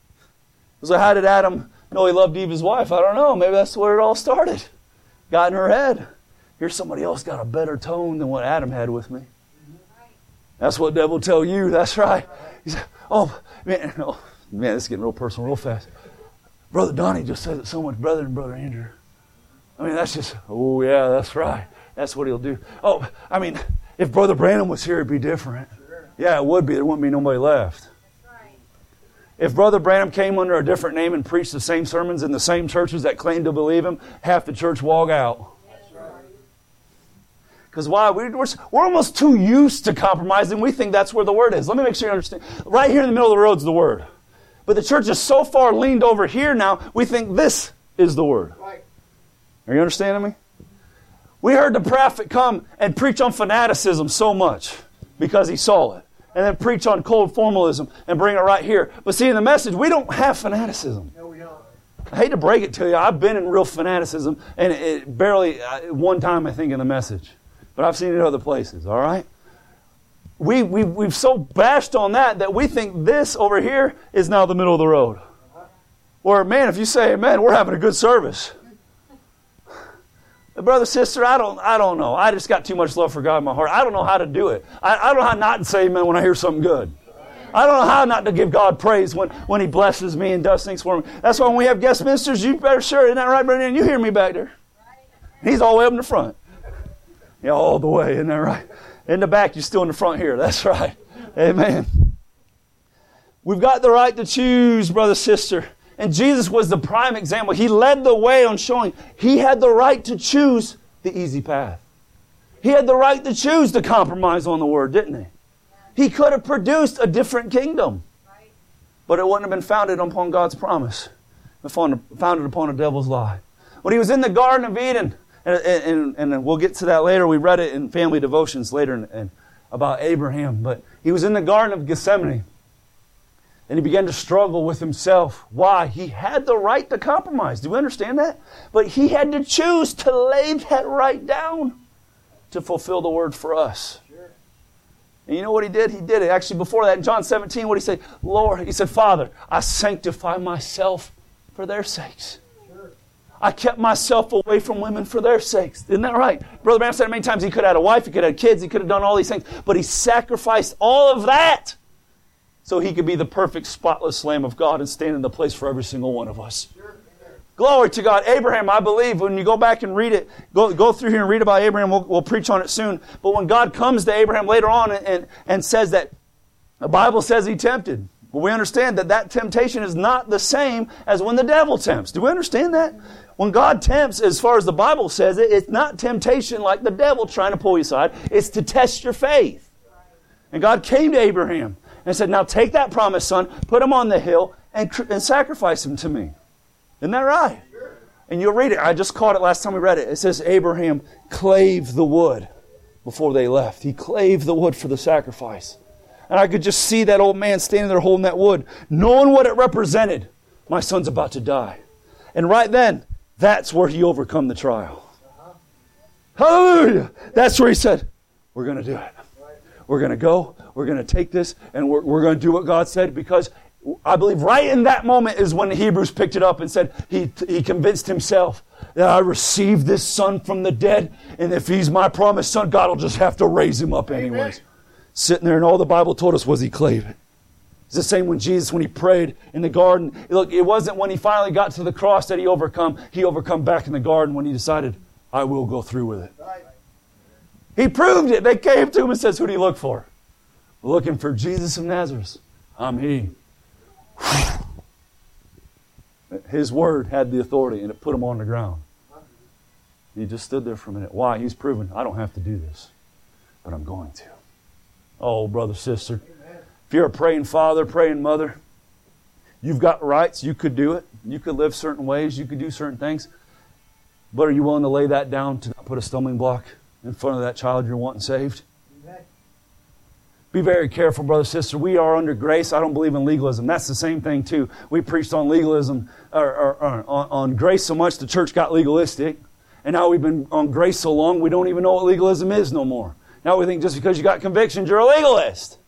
So how did Adam know he loved Eve, his wife? I don't know. Maybe that's where it all started. Got in her head. Here's somebody else got a better tone than what Adam had with me. That's what the devil will tell you. That's right. He said, oh, man, oh, man, this is getting real personal real fast. Brother Donnie just says it so much better than Brother Andrew. I mean, that's just, oh, yeah, that's right. That's what he'll do. Oh, I mean, if Brother Branham was here, it'd be different. Sure. Yeah, it would be. There wouldn't be nobody left. If Brother Branham came under a different name and preached the same sermons in the same churches that claimed to believe him, half the church walk out. Because why? We're, we're, we're almost too used to compromising. We think that's where the Word is. Let me make sure you understand. Right here in the middle of the road is the Word. But the church is so far leaned over here now, we think this is the Word. Right. Are you understanding me? We heard the prophet come and preach on fanaticism so much because he saw it. And then preach on cold formalism and bring it right here. But see, in the message, we don't have fanaticism. No, we don't. I hate to break it to you. I've been in real fanaticism, and it barely, one time I think in the message. But I've seen it other places, all right? We, we, we've so bashed on that that we think this over here is now the middle of the road. Or, man, if you say amen, we're having a good service. Brother, sister, I don't I don't know. I just got too much love for God in my heart. I don't know how to do it. I, I don't know how not to say amen when I hear something good. I don't know how not to give God praise when, when He blesses me and does things for me. That's why when we have guest ministers, you better sure, isn't that right, Brother? You hear me back there. He's all the way up in the front. Yeah, all the way, isn't that right? In the back, you're still in the front here. That's right. Amen. We've got the right to choose, brother, sister. And Jesus was the prime example. He led the way on showing He had the right to choose the easy path. He had the right to choose to compromise on the Word, didn't He? He could have produced a different kingdom. But it wouldn't have been founded upon God's promise. Founded upon a devil's lie. When He was in the Garden of Eden, and, and, and we'll get to that later. We read it in family devotions later in, in, about Abraham. But He was in the Garden of Gethsemane. And He began to struggle with Himself. Why? He had the right to compromise. Do we understand that? But He had to choose to lay that right down to fulfill the Word for us. Sure. And you know what He did? He did it. Actually, before that, in John seventeen, what did He say? Lord, He said, Father, I sanctify myself for their sakes. Sure. I kept myself away from women for their sakes. Isn't that right? Brother Branham said many times He could have had a wife, He could have had kids, He could have done all these things. But He sacrificed all of that so He could be the perfect, spotless Lamb of God and stand in the place for every single one of us. Sure. Glory to God. Abraham, I believe, when you go back and read it, go, go through here and read about Abraham, we'll, we'll preach on it soon. But when God comes to Abraham later on and, and, and says that, the Bible says He tempted. But we understand that that temptation is not the same as when the devil tempts. Do we understand that? When God tempts, as far as the Bible says it, it's not temptation like the devil trying to pull you aside. It's to test your faith. And God came to Abraham and said, now take that promised son, put him on the hill, and, and sacrifice him to me. Isn't that right? Sure. And you'll read it. I just caught it last time we read it. It says Abraham clave the wood before they left. He clave the wood for the sacrifice. And I could just see that old man standing there holding that wood, knowing what it represented. My son's about to die. And right then, that's where he overcome the trial. Uh-huh. Hallelujah! That's where he said, we're going to do it. We're going to go, we're going to take this, and we're, we're going to do what God said, because I believe right in that moment is when the Hebrews picked it up and said, he, he convinced himself that I received this son from the dead, and if he's my promised son, God will just have to raise him up anyways. Amen. Sitting there, and all the Bible told us was he clave it. It's the same when Jesus, when he prayed in the garden. Look, it wasn't when he finally got to the cross that he overcome. He overcome back in the garden when he decided, I will go through with it. Right. He proved it. They came to him and says, who do you look for? We're looking for Jesus of Nazareth. I'm He. His word had the authority, and it put him on the ground. He just stood there for a minute. Why? He's proven, I don't have to do this, but I'm going to. Oh, brother, sister. Amen. If you're a praying father, praying mother, you've got rights. You could do it. You could live certain ways. You could do certain things. But are you willing to lay that down to not put a stumbling block in front of that child you're wanting saved? Amen. Be very careful, brother, sister. We are under grace. I don't believe in legalism. That's the same thing, too. We preached on legalism, or, or, or on, on grace so much the church got legalistic. And now we've been on grace so long, we don't even know what legalism is no more. Now we think just because you got convictions, you're a legalist.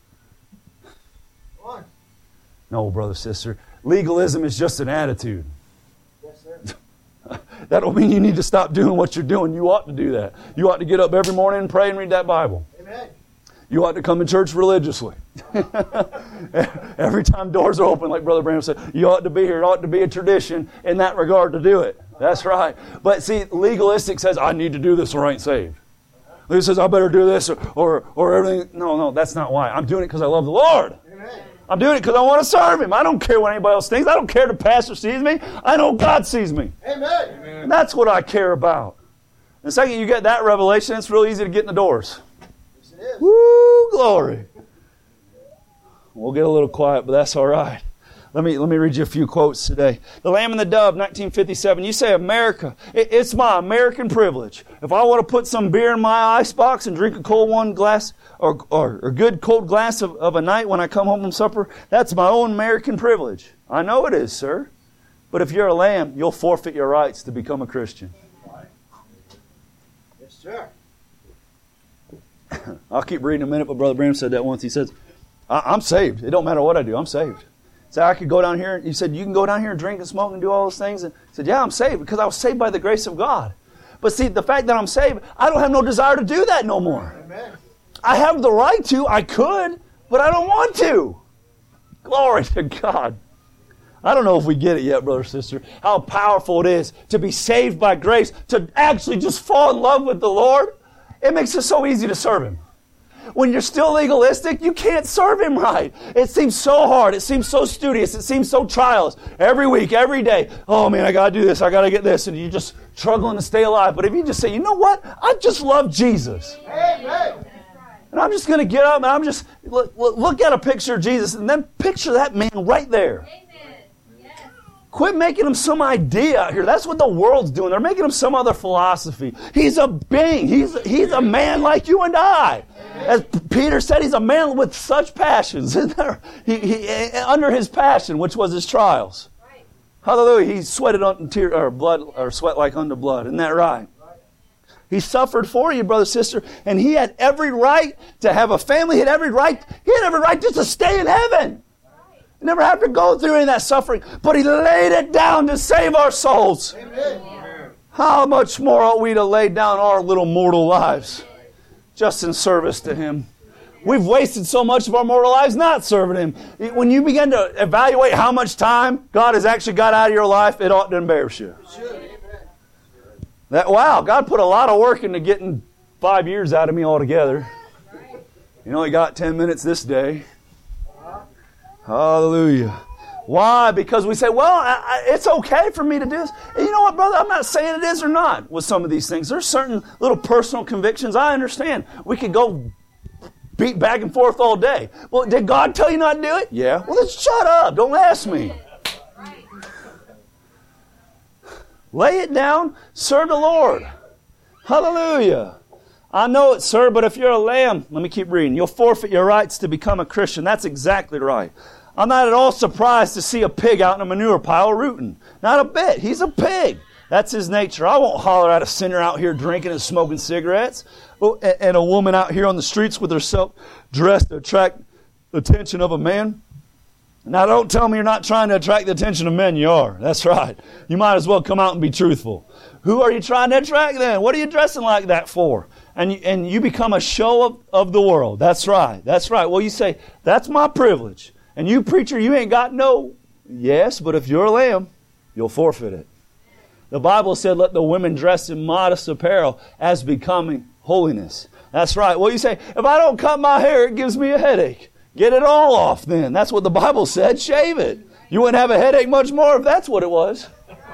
No, brother, sister. Legalism is just an attitude. Yes, sir. That don't mean you need to stop doing what you're doing. You ought to do that. You ought to get up every morning and pray and read that Bible. Amen. You ought to come to church religiously. Every time doors are open, like Brother Branham said, you ought to be here. It ought to be a tradition in that regard to do it. That's right. But see, legalistic says, I need to do this or I ain't saved. He says, I better do this or, or, or everything. No, no, that's not why. I'm doing it because I love the Lord. Amen. I'm doing it because I want to serve Him. I don't care what anybody else thinks. I don't care if the pastor sees me. I know God sees me. Amen. Amen. That's what I care about. The second you get that revelation, it's real easy to get in the doors. Yes, it is. Woo, glory. We'll get a little quiet, but that's all right. Let me let me read you a few quotes today. The Lamb and the Dove, nineteen fifty-seven. You say America. It, it's my American privilege. If I want to put some beer in my icebox and drink a cold one glass or or a good cold glass of, of a night when I come home from supper, that's my own American privilege. I know it is, sir. But if you're a lamb, you'll forfeit your rights to become a Christian. Yes, sir. I'll keep reading a minute, but Brother Branham said that once. He says, I- I'm saved. It don't matter what I do. I'm saved. So I could go down here. He said, you can go down here and drink and smoke and do all those things. And I said, yeah, I'm saved because I was saved by the grace of God. But see, the fact that I'm saved, I don't have no desire to do that no more. Amen. I have the right to. I could, but I don't want to. Glory to God. I don't know if we get it yet, brother, sister, how powerful it is to be saved by grace, to actually just fall in love with the Lord. It makes it so easy to serve Him. When you're still legalistic, you can't serve Him right. It seems so hard. It seems so studious. It seems so trials. Every week, every day. Oh, man, I got to do this. I got to get this. And you're just struggling to stay alive. But if you just say, you know what? I just love Jesus. Amen. And I'm just going to get up and I'm just, look, look at a picture of Jesus and then picture that man right there. Quit making him some idea out here. That's what the world's doing. They're making him some other philosophy. He's a being. He's, he's a man like you and I. As Peter said, he's a man with such passions. he, he, under his passion, which was his trials. Hallelujah. He sweated on tear, or blood, or sweat like unto blood. Isn't that right? He suffered for you, brother, sister. And he had every right to have a family. He had every right. He had every right just to stay in heaven. Never have to go through any of that suffering. But He laid it down to save our souls. Amen. How much more ought we to lay down our little mortal lives just in service to Him? We've wasted so much of our mortal lives not serving Him. When you begin to evaluate how much time God has actually got out of your life, it ought to embarrass you. That, wow, God put a lot of work into getting five years out of me altogether. You only got ten minutes this day. Hallelujah. Why? Because we say, well, I, I, it's okay for me to do this. And you know what, brother? I'm not saying it is or not with some of these things. There's certain little personal convictions. I understand. We could go beat back and forth all day. Well, did God tell you not to do it? Yeah. Well, then shut up. Don't ask me. Lay it down. Serve the Lord. Hallelujah. I know it, sir, but if you're a lamb, let me keep reading, you'll forfeit your rights to become a Christian. That's exactly right. I'm not at all surprised to see a pig out in a manure pile rooting. Not a bit. He's a pig. That's his nature. I won't holler at a sinner out here drinking and smoking cigarettes and a woman out here on the streets with herself dressed to attract the attention of a man. Now, don't tell me you're not trying to attract the attention of men. You are. That's right. You might as well come out and be truthful. Who are you trying to attract then? What are you dressing like that for? And you, and you become a show of, of the world. That's right. That's right. Well, you say, that's my privilege. And you, preacher, you ain't got no. Yes, but if you're a lamb, you'll forfeit it. The Bible said, let the women dress in modest apparel as becoming holiness. That's right. Well, you say, if I don't cut my hair, it gives me a headache. Get it all off then. That's what the Bible said. Shave it. You wouldn't have a headache much more if that's what it was.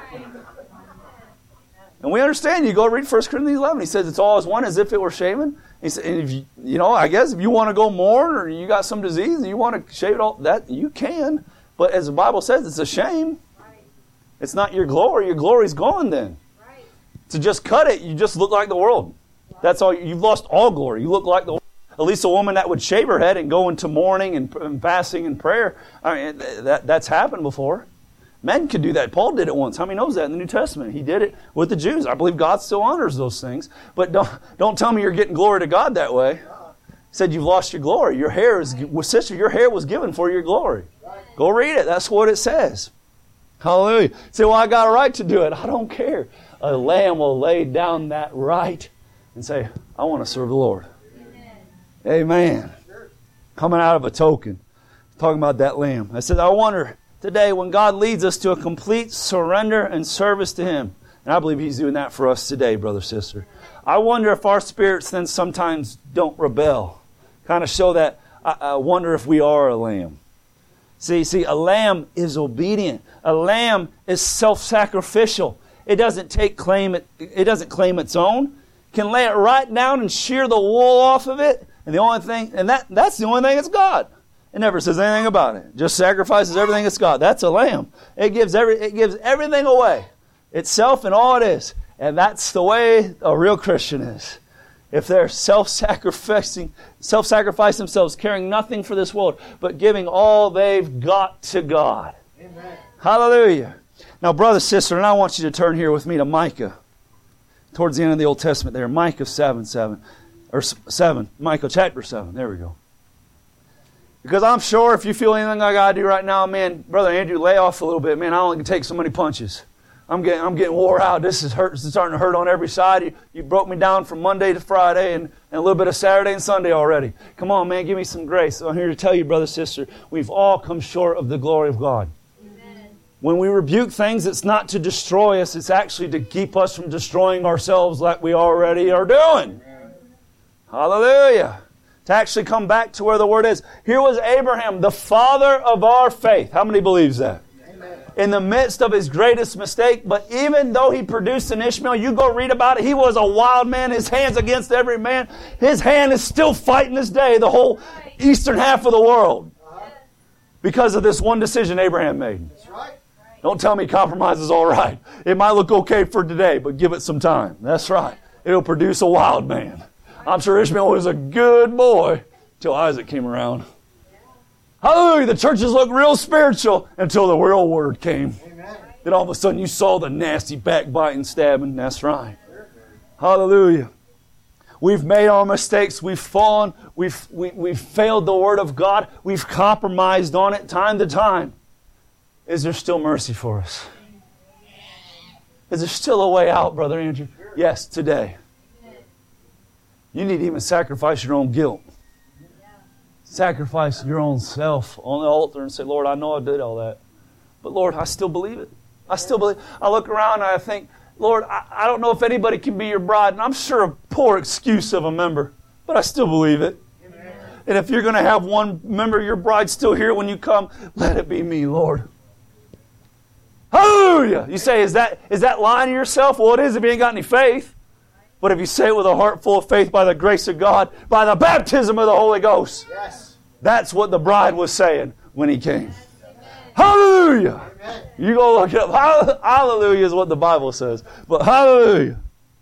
And we understand. You go read First Corinthians eleven. He says it's all as one as if it were shaven. He said, and if you, you know, I guess if you want to go mourn or you got some disease and you want to shave it all, that you can. But as the Bible says, it's a shame. It's not your glory. Your glory's gone then. To just cut it, you just look like the world. That's all. You've lost all glory. You look like the world. At least a woman that would shave her head and go into mourning and, and fasting and prayer. I mean, that that's happened before. Men could do that. Paul did it once. How many knows that in the New Testament? He did it with the Jews. I believe God still honors those things. But don't don't tell me you're getting glory to God that way. He said you've lost your glory. Your hair is, sister, your hair was given for your glory. Go read it. That's what it says. Hallelujah. You say, well, I got a right to do it. I don't care. A lamb will lay down that right and say, I want to serve the Lord. Amen. Coming out of a token. Talking about that lamb. I said, I wonder today when God leads us to a complete surrender and service to Him. And I believe He's doing that for us today, brother, sister. I wonder if our spirits then sometimes don't rebel. Kind of show that, I, I wonder if we are a lamb. See, see, a lamb is obedient. A lamb is self-sacrificial. It doesn't take claim it, it doesn't claim its own. Can lay it right down and shear the wool off of it. And the only thing, and that, that's the only thing that's God. It never says anything about it. Just sacrifices everything it's got. That's a lamb. It gives every it gives everything away. Itself and all it is. And that's the way a real Christian is. If they're self-sacrificing, self-sacrifice themselves, caring nothing for this world, but giving all they've got to God. Amen. Hallelujah. Now, brother, sister, and I want you to turn here with me to Micah. Towards the end of the Old Testament there. Micah seven, seven. Or seven. Micah chapter seven. There we go. Because I'm sure if you feel anything like I do right now, man, Brother Andrew, lay off a little bit. Man, I only can take so many punches. I'm getting I'm getting wore out. This is hurt. This is starting to hurt on every side. You, you broke me down from Monday to Friday and, and a little bit of Saturday and Sunday already. Come on, man, give me some grace. So I'm here to tell you, brother, sister, we've all come short of the glory of God. Amen. When we rebuke things, it's not to destroy us. It's actually to keep us from destroying ourselves like we already are doing. Amen. Hallelujah. To actually come back to where the Word is. Here was Abraham, the father of our faith. How many believes that? In the midst of his greatest mistake, but even though he produced an Ishmael, you go read about it, he was a wild man, his hands against every man. His hand is still fighting this day, the whole eastern half of the world. Because of this one decision Abraham made. Don't tell me compromise is all right. It might look okay for today, but give it some time. That's right. It'll produce a wild man. I'm sure Ishmael was a good boy till Isaac came around. Hallelujah, the churches look real spiritual until the real word came. Amen. Then all of a sudden you saw the nasty backbiting, stabbing. That's right. Hallelujah. We've made our mistakes. We've fallen. We've, we, we've failed the Word of God. We've compromised on it time to time. Is there still mercy for us? Is there still a way out, Brother Andrew? Yes, today. You need to even sacrifice your own guilt. Sacrifice your own self on the altar and say, Lord, I know I did all that. But Lord, I still believe it. I still believe. I look around and I think, Lord, I, I don't know if anybody can be your bride. And I'm sure a poor excuse of a member, but I still believe it. Amen. And if you're going to have one member of your bride still here when you come, let it be me, Lord. Hallelujah. You say, is that is that lying to yourself? Well, it is if you ain't got any faith. But if you say it with a heart full of faith by the grace of God, by the baptism of the Holy Ghost, yes. That's what the bride was saying when He came. Amen. Hallelujah! Amen. You go look it up. Hallelujah is what the Bible says. But hallelujah.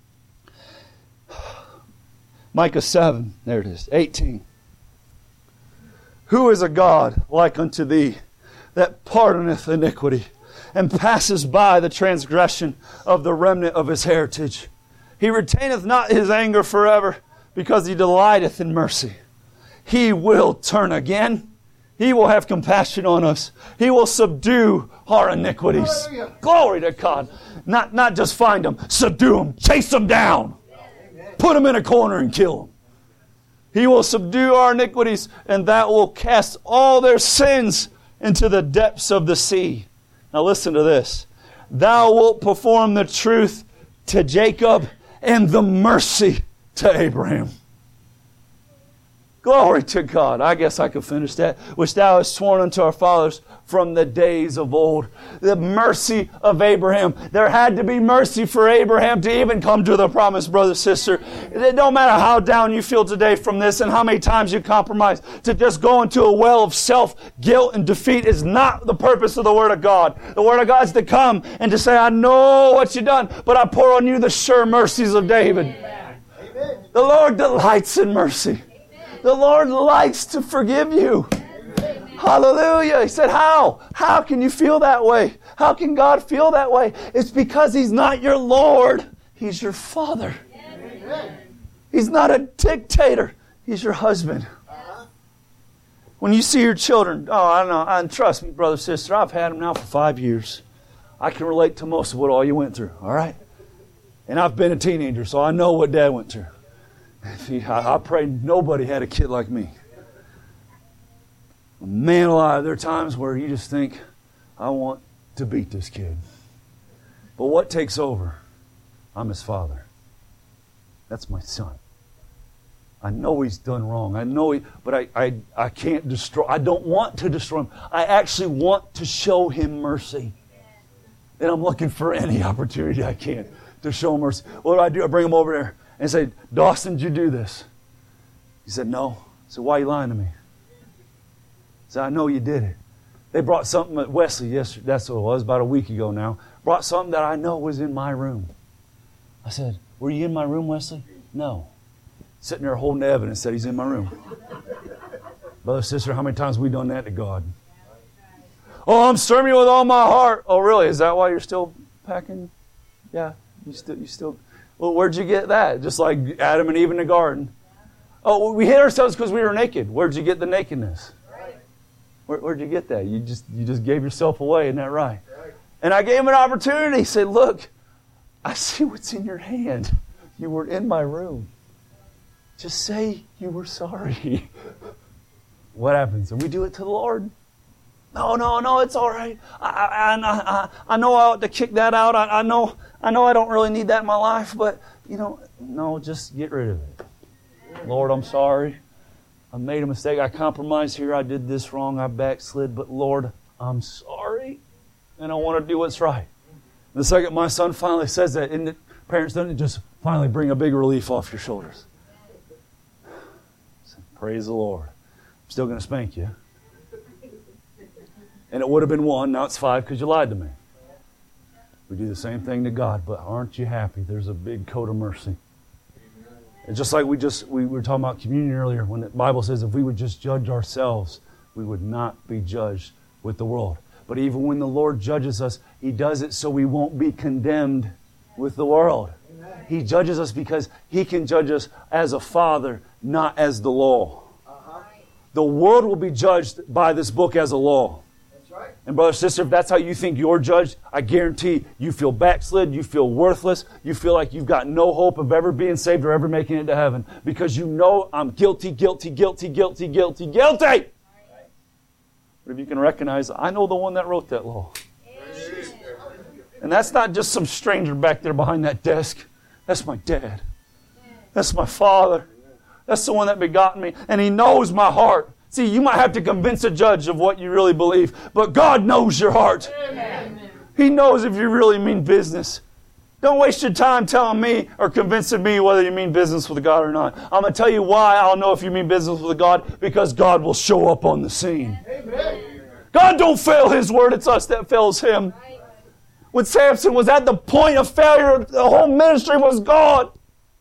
Micah seven, there it is, eighteen. Who is a God like unto thee, that pardoneth iniquity, and passes by the transgression of the remnant of his heritage? He retaineth not his anger forever, because he delighteth in mercy. He will turn again. He will have compassion on us. He will subdue our iniquities. Hallelujah. Glory to God. Not, not just find them, subdue them, chase them down. Amen. Put them in a corner and kill them. He will subdue our iniquities, and that will cast all their sins into the depths of the sea. Now listen to this. Thou wilt perform the truth to Jacob, and the mercy to Abraham. Glory to God. I guess I could finish that. Which thou hast sworn unto our fathers from the days of old. The mercy of Abraham. There had to be mercy for Abraham to even come to the promise, brother, sister. It don't matter how down you feel today from this and how many times you compromise. To just go into a well of self, guilt, and defeat is not the purpose of the Word of God. The Word of God is to come and to say, I know what you've done, but I pour on you the sure mercies of David. Amen. The Lord delights in mercy. The Lord likes to forgive you. Amen. Hallelujah. He said, how? How can you feel that way? How can God feel that way? It's because He's not your Lord. He's your Father. Amen. He's not a dictator. He's your husband. Uh-huh. When you see your children, oh, I don't know. And trust me, brother, sister, I've had them now for five years. I can relate to most of what all you went through. All right? And I've been a teenager, so I know what Dad went through. I pray nobody had a kid like me. Man alive, there are times where you just think, I want to beat this kid. But what takes over? I'm his father. That's my son. I know he's done wrong. I know he, but I, I, I can't destroy. I don't want to destroy him. I actually want to show him mercy. And I'm looking for any opportunity I can to show him mercy. What do I do? I bring him over there and say, Dawson, did you do this? He said, no. I said, why are you lying to me? said, I know you did it. They brought something at Wesley yesterday. That's what it was, about a week ago now. Brought something that I know was in my room. I said, were you in my room, Wesley? No. Sitting there holding the evidence that he's in my room. Brother, sister, how many times have we done that to God? Oh, I'm serving you with all my heart. Oh, really? Is that why you're still packing? Yeah, you still, you still. Well, where'd you get that? Just like Adam and Eve in the garden. Oh, we hit ourselves because we were naked. Where'd you get the nakedness? Where, where'd you get that? You just, you just gave yourself away. Isn't that right? And I gave him an opportunity. He said, look, I see what's in your hand. You were in my room. Just say you were sorry. What happens? And we do it to the Lord. No, no, no, it's all right. I, I, I, I know I ought to kick that out. I, I know, I know I don't really need that in my life, but you know, no, just get rid of it. Lord, I'm sorry. I made a mistake. I compromised here. I did this wrong. I backslid. But Lord, I'm sorry, and I want to do what's right. And the second my son finally says that, isn't it, parents, doesn't it just finally bring a big relief off your shoulders? So, praise the Lord. I'm still going to spank you. And it would have been one. Now it's five because you lied to me. We do the same thing to God, but aren't you happy? There's a big coat of mercy. And just like we just we were talking about communion earlier, when the Bible says if we would just judge ourselves, we would not be judged with the world. But even when the Lord judges us, He does it so we won't be condemned with the world. Amen. He judges us because He can judge us as a father, not as the law. Uh-huh. The world will be judged by this book as a law. Right. And brother, sister, if that's how you think you're judged, I guarantee you feel backslid, you feel worthless, you feel like you've got no hope of ever being saved or ever making it to heaven because you know I'm guilty, guilty, guilty, guilty, guilty, guilty. Right. But if you can recognize, I know the one that wrote that law. And that's not just some stranger back there behind that desk. That's my dad. That's my father. That's the one that begotten me. And He knows my heart. See, you might have to convince a judge of what you really believe, but God knows your heart. Amen. He knows if you really mean business. Don't waste your time telling me or convincing me whether you mean business with God or not. I'm going to tell you why I'll know if you mean business with God, because God will show up on the scene. Amen. God don't fail His word. It's us that fails Him. When Samson was at the point of failure, the whole ministry was gone.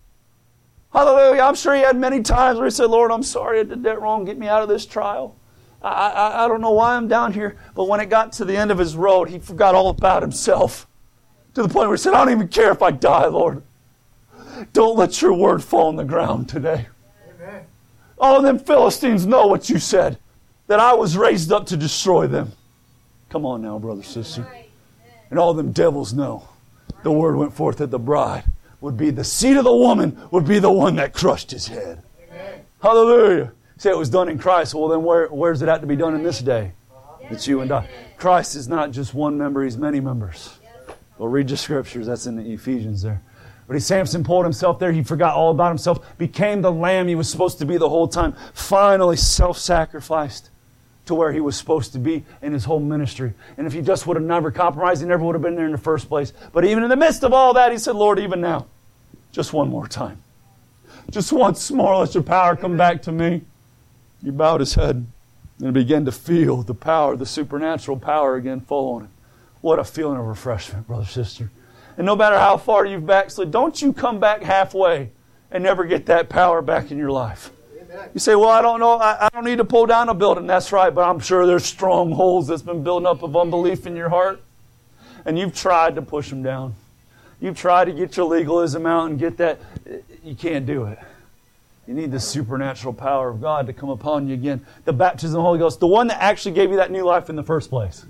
Hallelujah. I'm sure he had many times where he said, Lord, I'm sorry I did that wrong. Get me out of this trial. I, I, I don't know why I'm down here. But when it got to the end of his road, he forgot all about himself. To the point where he said, I don't even care if I die, Lord. Don't let your word fall on the ground today. Amen. All of them Philistines know what you said. That I was raised up to destroy them. Come on now, brother, sister. And all of them devils know. The word went forth that the bride would be the seed of the woman, would be the one that crushed his head. Amen. Hallelujah. Say it was done in Christ. Well, then where, where's it at to be done in this day? It's you and I. Christ is not just one member, He's many members. Well, read your scriptures. That's in the Ephesians there. But he, Samson pulled himself there. He forgot all about himself. Became the lamb he was supposed to be the whole time. Finally self-sacrificed to where he was supposed to be in his whole ministry. And if he just would have never compromised, he never would have been there in the first place. But even in the midst of all that, he said, Lord, even now, just one more time. Just once more, let your power come back to me. He bowed his head and began to feel the power, the supernatural power again fall on him. What a feeling of refreshment, brother, sister. And no matter how far you've backslid, don't you come back halfway and never get that power back in your life. You say, well, I don't know, I, I don't need to pull down a building. That's right, but I'm sure there's strongholds that's been building up of unbelief in your heart. And you've tried to push them down. You've tried to get your legalism out and get that. You can't do it. You need the supernatural power of God to come upon you again. The baptism of the Holy Ghost, the one that actually gave you that new life in the first place.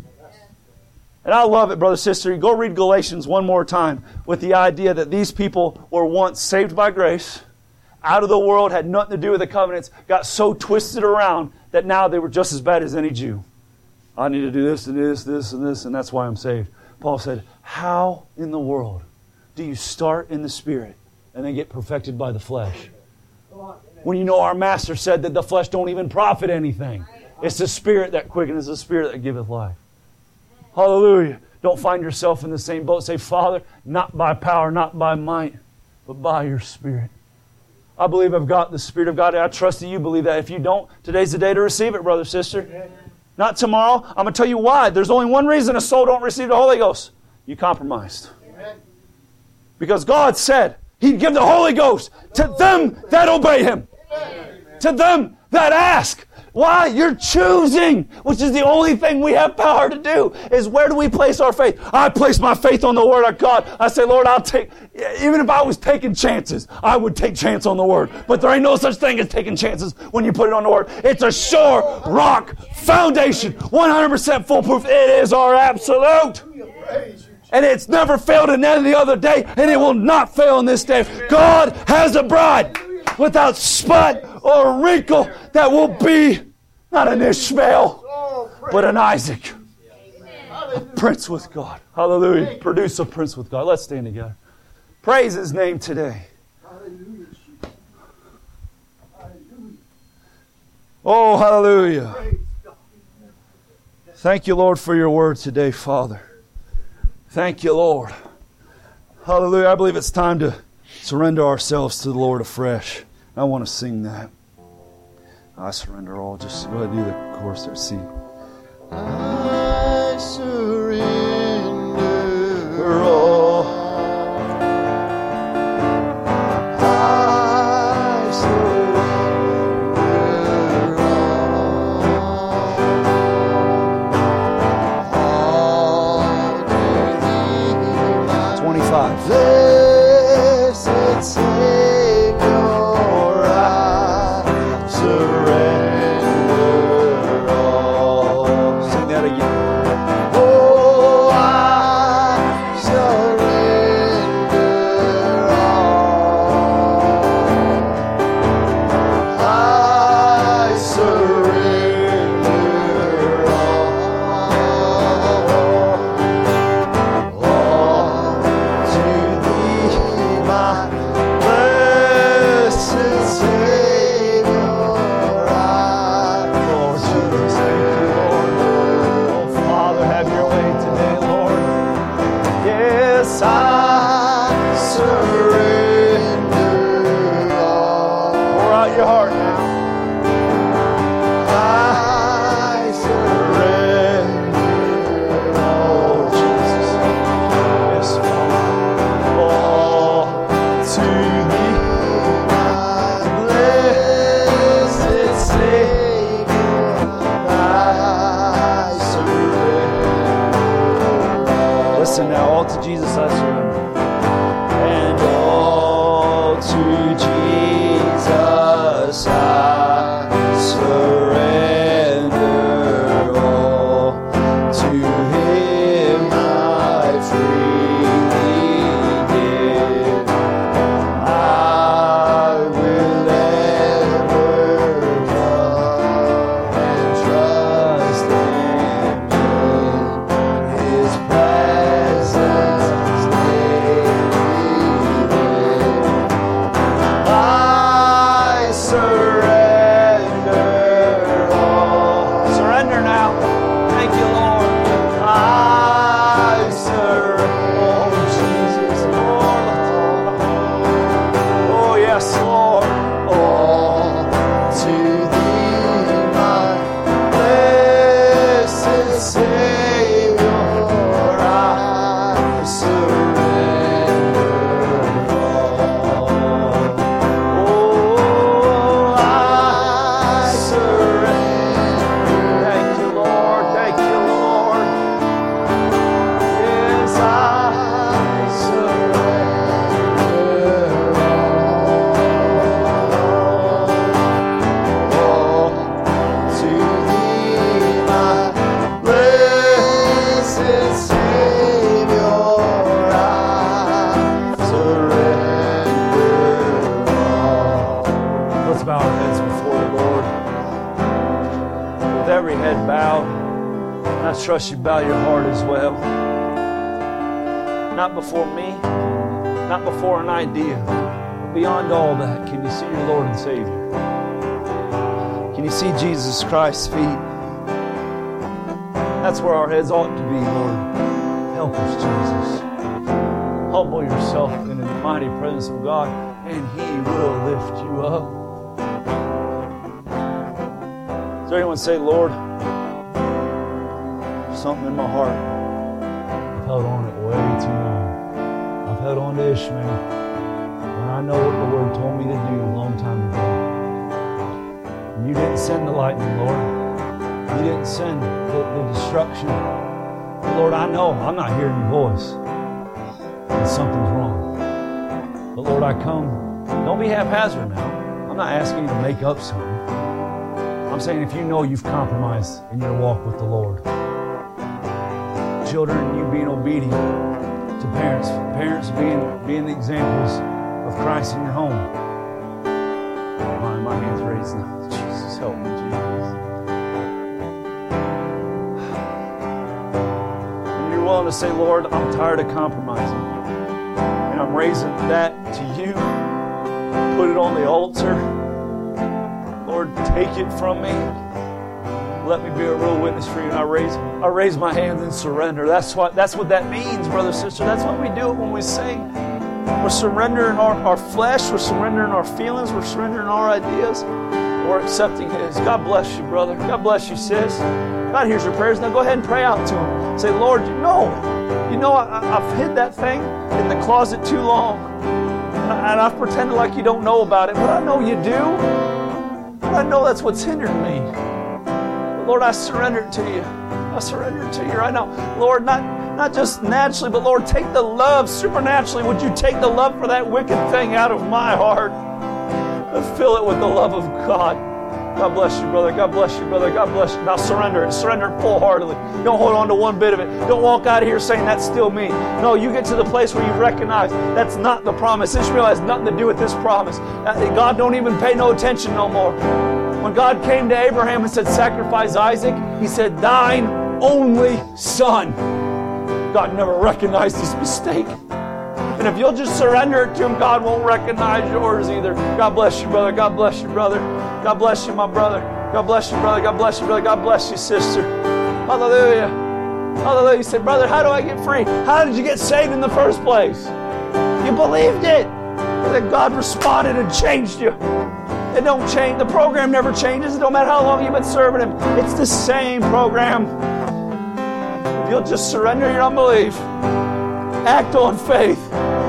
And I love it, brother, sister. Go read Galatians one more time with the idea that these people were once saved by grace, out of the world, had nothing to do with the covenants, got so twisted around that now they were just as bad as any Jew. I need to do this and this, this and this, and that's why I'm saved. Paul said, how in the world do you start in the Spirit and then get perfected by the flesh? When you know our Master said that the flesh don't even profit anything. It's the Spirit that quickens, it's the Spirit that giveth life. Hallelujah. Don't find yourself in the same boat. Say, Father, not by power, not by might, but by your Spirit. I believe I've got the Spirit of God. I trust that you believe that. If you don't, today's the day to receive it, brother, sister. Not tomorrow. I'm going to tell you why. There's only one reason a soul don't receive the Holy Ghost. You compromised. Amen. Because God said He'd give the Holy Ghost to them that obey Him. Amen. To them that ask. Why? You're choosing, which is the only thing we have power to do, is where do we place our faith? I place my faith on the Word of God. I say, Lord, I'll take, even if I was taking chances, I would take chance on the Word. But there ain't no such thing as taking chances when you put it on the Word. It's a sure rock foundation, one hundred percent foolproof. It is our absolute. And it's never failed in any other day, and it will not fail in this day. God has a bride without spot or wrinkle that will be not an Ishmael, but an Isaac. A prince with God. Hallelujah. Produce a prince with God. Let's stand together. Praise His name today. Oh, hallelujah. Thank you, Lord, for your word today, Father. Thank you, Lord. Hallelujah. I believe it's time to surrender ourselves to the Lord afresh. I want to sing that. I surrender all. Just go ahead and do the chorus there. See. I surrender all. I surrender all. All to Thee, my twenty-five. blessed Savior, I surrender all. Sing that again. Oh, I surrender all. I surrender all. All to Thee, my blessed Savior, I Lord Jesus, thank you, Lord. Oh, Father, have your way today, Lord. Yes, I surrender all. pour out your heart now. I surrender all. Oh, Jesus. Yes, Father. All to Thee. My blessed Savior, I surrender. Listen now, all to Jesus I surrender. And all to Jesus I surrender. All to Him I freely give. I will ever love and trust Him in His presence daily. I surrender all. Surrender now. Thank you, Lord. I surrender. Oh, Jesus, Lord. Oh, yes, Lord. All to Thee, my blessed Savior, I surrender all. Oh, I I surrender. thank you, Lord. Thank you, Lord. Yes, I All to Thee, my blessed Savior, I surrender all. Let's bow our heads before the Lord. With every head bowed, I trust you bow your heart as well. Not before me, not before an idea. But beyond all that, can you see your Lord and Savior? Can you see Jesus Christ's feet? That's where our heads ought to be, Lord. Help us, Jesus. Humble yourself in the mighty presence of God, and He will lift you up. Does anyone say, Lord, something in my heart. I've held on it way too long. I've held on to Ishmael when I know what the Word told me to do a long time ago. And you didn't send the lightning, Lord. You didn't send the, the destruction. But Lord, I know I'm not hearing your voice. And something's wrong. But Lord, I come. Don't be haphazard now. I'm not asking you to make up something. I'm saying if you know you've compromised in your walk with the Lord. Children, you being obedient to parents. Parents being, being the examples of Christ in your home. My, my hand's raised now. Jesus, help me, Jesus. And you're willing to say, Lord, I'm tired of compromising. And I'm raising that to you. Put it on the altar. Lord, take it from me. Let me be a real witness for you. And I raise, I raise my hands in surrender. That's what, that's what that means, brother, sister. That's what we do it when we sing. We're surrendering our, our flesh. We're surrendering our feelings. We're surrendering our ideas. We're accepting His. God bless you, brother. God bless you, sis. God hears your prayers. Now go ahead and pray out to Him. Say, Lord, you know, you know I, I've hid that thing in the closet too long. And I've pretended like you don't know about it. But I know you do. But I know that's what's hindering me. But Lord, I surrender it to you. I surrender it to you right now. Lord, not, not just naturally, but Lord, take the love supernaturally. Would you take the love for that wicked thing out of my heart and fill it with the love of God? God bless you, brother. God bless you, brother. God bless you. Now surrender it. Surrender it full-heartedly. Don't hold on to one bit of it. Don't walk out of here saying, that's still me. No, you get to the place where you recognize that's not the promise. Ishmael has nothing to do with this promise. God don't even pay no attention no more. When God came to Abraham and said, sacrifice Isaac, He said, thine only son. God never recognized his mistake. And if you'll just surrender it to Him, God won't recognize yours either. God bless you, brother. God bless you, brother. God bless you, my brother. God bless you, brother. God bless you, brother. God bless you, sister. Hallelujah. Hallelujah. You say, brother, how do I get free? How did you get saved in the first place? You believed it. And then God responded and changed you. It don't change. The program never changes. It don't matter how long you've been serving Him. It's the same program. If you'll just surrender your unbelief, act on faith,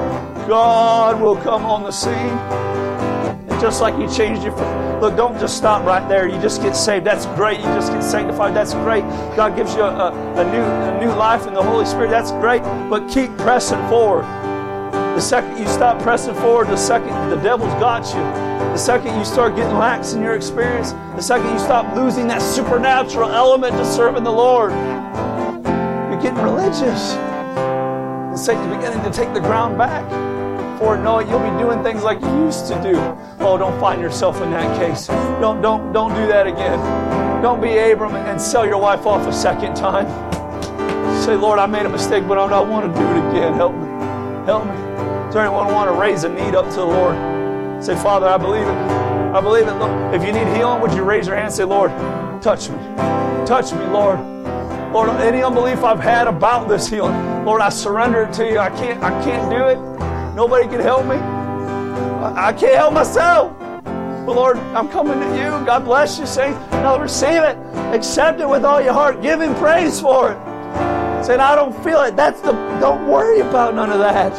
God will come on the scene. And just like He changed you from, look, don't just stop right there. You just get saved. That's great. You just get sanctified. That's great. God gives you a, a, a new a new life in the Holy Spirit. That's great. But keep pressing forward. The second you stop pressing forward, the second the devil's got you. The second you start getting lax in your experience, the second you stop losing that supernatural element to serving the Lord, you're getting religious. Satan's beginning to take the ground back. Before you know it, you'll be doing things like you used to do. Oh, don't find yourself in that case. Don't, don't, don't do that again. Don't be Abram and sell your wife off a second time. Say, Lord, I made a mistake, but I don't want to do it again. Help me. Help me. Is there anyone who want to raise a need up to the Lord? Say, Father, I believe it. I believe it. Look, if you need healing, would you raise your hand and say, Lord, touch me. Touch me, Lord. Lord, any unbelief I've had about this healing, Lord, I surrender it to you. I can't, I can't do it. Nobody can help me. I, I can't help myself. But Lord, I'm coming to you. God bless you, saints. Now receive it. Accept it with all your heart. Give Him praise for it. Saying, I don't feel it. That's the, don't worry about none of that.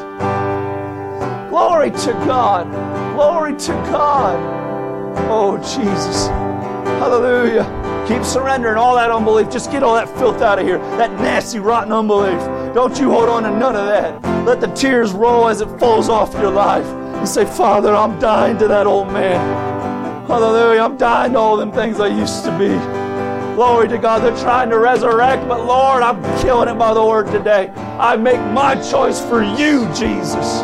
Glory to God. Glory to God. Oh, Jesus. Hallelujah. Keep surrendering all that unbelief. Just get all that filth out of here. That nasty, rotten unbelief. Don't you hold on to none of that. Let the tears roll as it falls off your life. And say, Father, I'm dying to that old man. Hallelujah. I'm dying to all them things I used to be. Glory to God. They're trying to resurrect, but Lord, I'm killing it by the Word today. I make my choice for you, Jesus.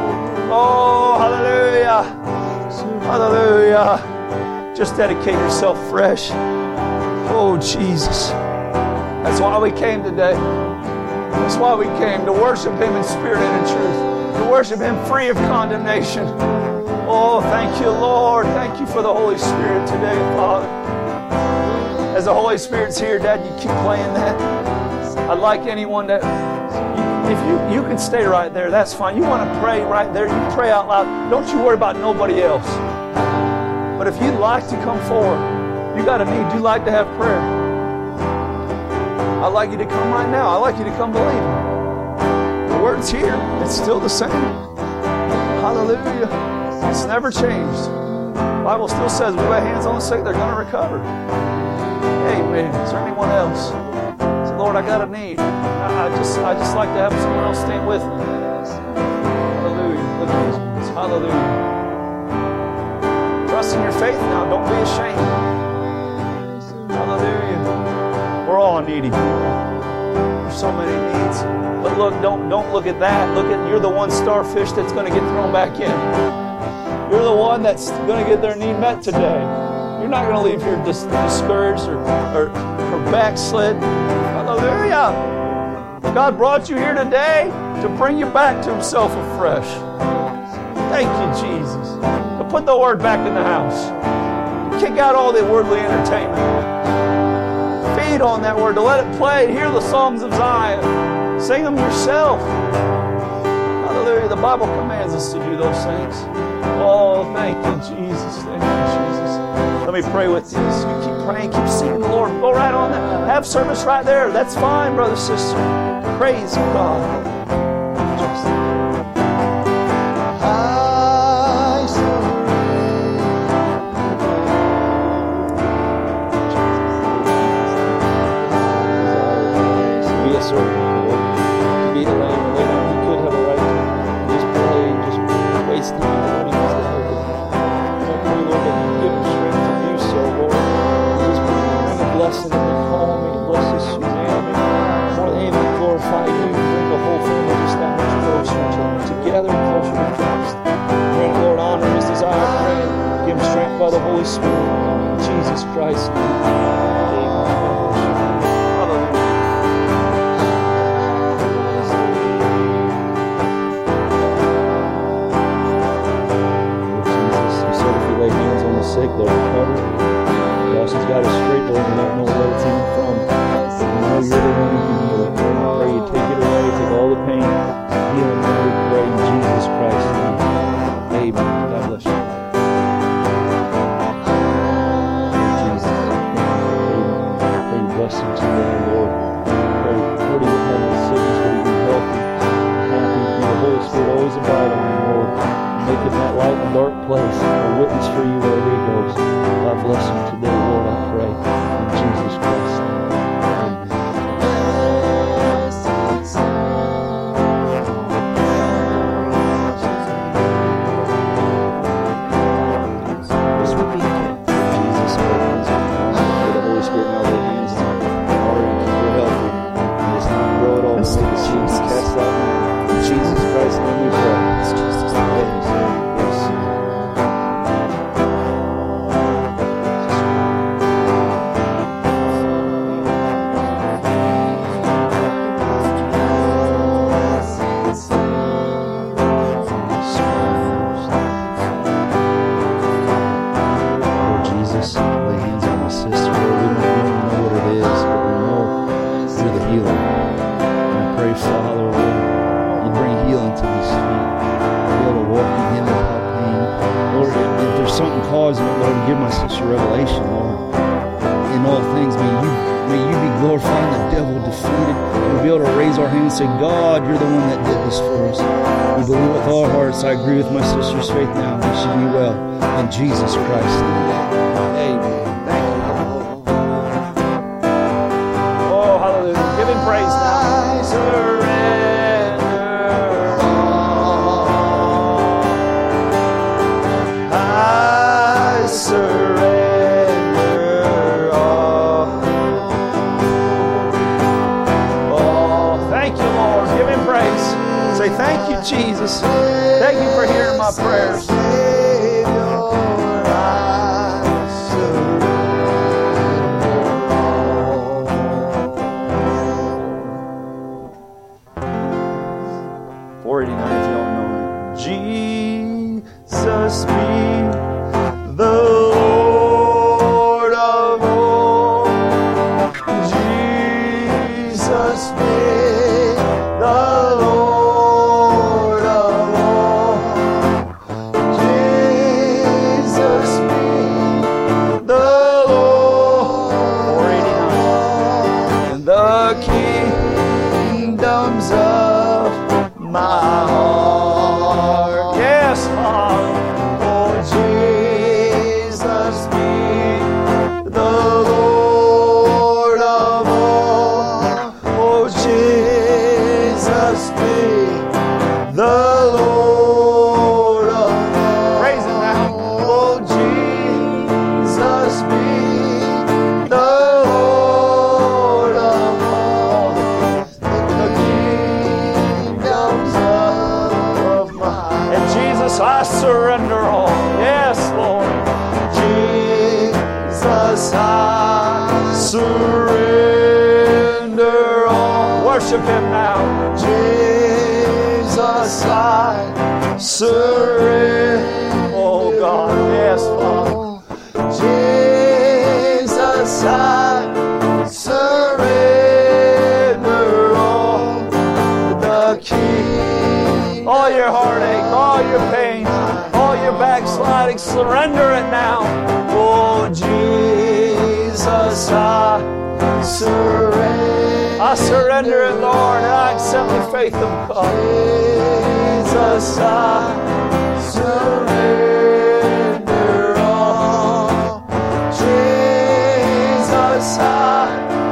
Oh, hallelujah. Hallelujah. Just dedicate yourself fresh. Oh, Jesus. That's why we came today. That's why we came, to worship Him in spirit and in truth. To worship Him free of condemnation. Oh, thank you, Lord. Thank you for the Holy Spirit today, Father. As the Holy Spirit's here, Dad, you keep playing that. I'd like anyone that, if you, you can stay right there, that's fine. You want to pray right there, you pray out loud. Don't you worry about nobody else. But if you'd like to come forward, you got a need, you'd like to have prayer. I'd like you to come right now. I'd like you to come believe me. The word's here. It's still the same. Hallelujah. It's never changed. The Bible still says we lay hands on the sick, they're going to recover. Amen. Is there anyone else? Say, Lord, I got a need. I, I just I just like to have someone else stand with me. Hallelujah. Look at these ones. Hallelujah. Trust in your faith now. Don't be ashamed. Hallelujah. We're all needy people. There's so many needs. But look, don't don't look at that. Look at you're the one starfish that's going to get thrown back in. You're the one that's going to get their need met today. You're not going to leave here dis- discouraged or, or, or backslid. Hallelujah. God brought you here today to bring you back to Himself afresh. Thank you, Jesus. To put the Word back in the house. To kick out all the worldly entertainment. Feed on that Word. To let it play. Hear the songs of Zion. Sing them yourself. Hallelujah. The Bible commands us to do those things. Oh, thank you, Jesus. Thank you, Jesus. Let me pray with you. So you keep praying, keep seeking the Lord. Go right on there. Have service right there. That's fine, brother, sister. Praise God. I surrender. Be a servant, Lord. To be the lamb, and later on you could have a right to just play and just waste time. Lord, he wants to help you. I pray, Lord, that you give him strength to do so, Lord. Just bring a blessing in the home, and bless this Suzanne, and more than anything, glorify you. Bring the whole family just that much closer to, together and closer to Christ. Grant, Lord, honor his desire, pray, and give him strength by the Holy Spirit. In Jesus Christ. Sick, Lord, recover. Dawson's got us straight, Lord, and don't know where it's even from. We know you're the one who can heal it, Lord. I pray you take it away, take all the pain, heal it, Lord, we pray in Jesus Christ's name. Amen. God bless you. Jesus. Amen. Pray your blessing to you, Lord. Pray, Lord, you have no sickness, Lord, you be healthy, happy. May the Holy Spirit always abide on you, Lord. Make it that light in a dark place, a witness for you wherever he goes. God bless him today, Lord, I pray. In Jesus Christ. Just repeat it. Jesus, opens up. May the Holy Spirit now lay hands on you. Already keep you healthy. And it's not grow it all the way to Jesus. Cast out now. In Jesus Christ's name we pray. It's Jesus' name. Say, God, you're the one that did this for us. We believe with all our hearts. I agree with my sister's faith now. We should be well. In Jesus Christ. Amen. Thank you. Oh, hallelujah. Give him praise now. I surrender all. I surrender all. Oh, thank you, Lord. Give him praise. Say, thank you, Jesus. Thank you for hearing my prayers. four eighty-nine, if you don't know it. Jesus be the Lord of all. Jesus be the Lord of all. the kingdoms of my heart. Yes, Father. Oh, Jesus, be the Lord of all. Oh, Jesus, be the Lord of all. Praise Him now. Oh, Jesus, be the Lord of all. The kingdoms of my And Jesus, I surrender all. Yes, Lord. Jesus, I surrender all. Worship Him now. Jesus, I surrender. Oh, God. Yes, Father. Jesus, I surrender all. The King. All your heartache, all your pain, all your backsliding, surrender it now. Oh, Jesus, I surrender. I surrender it, Lord, and I accept the faith of God. Jesus, I surrender all. Jesus, I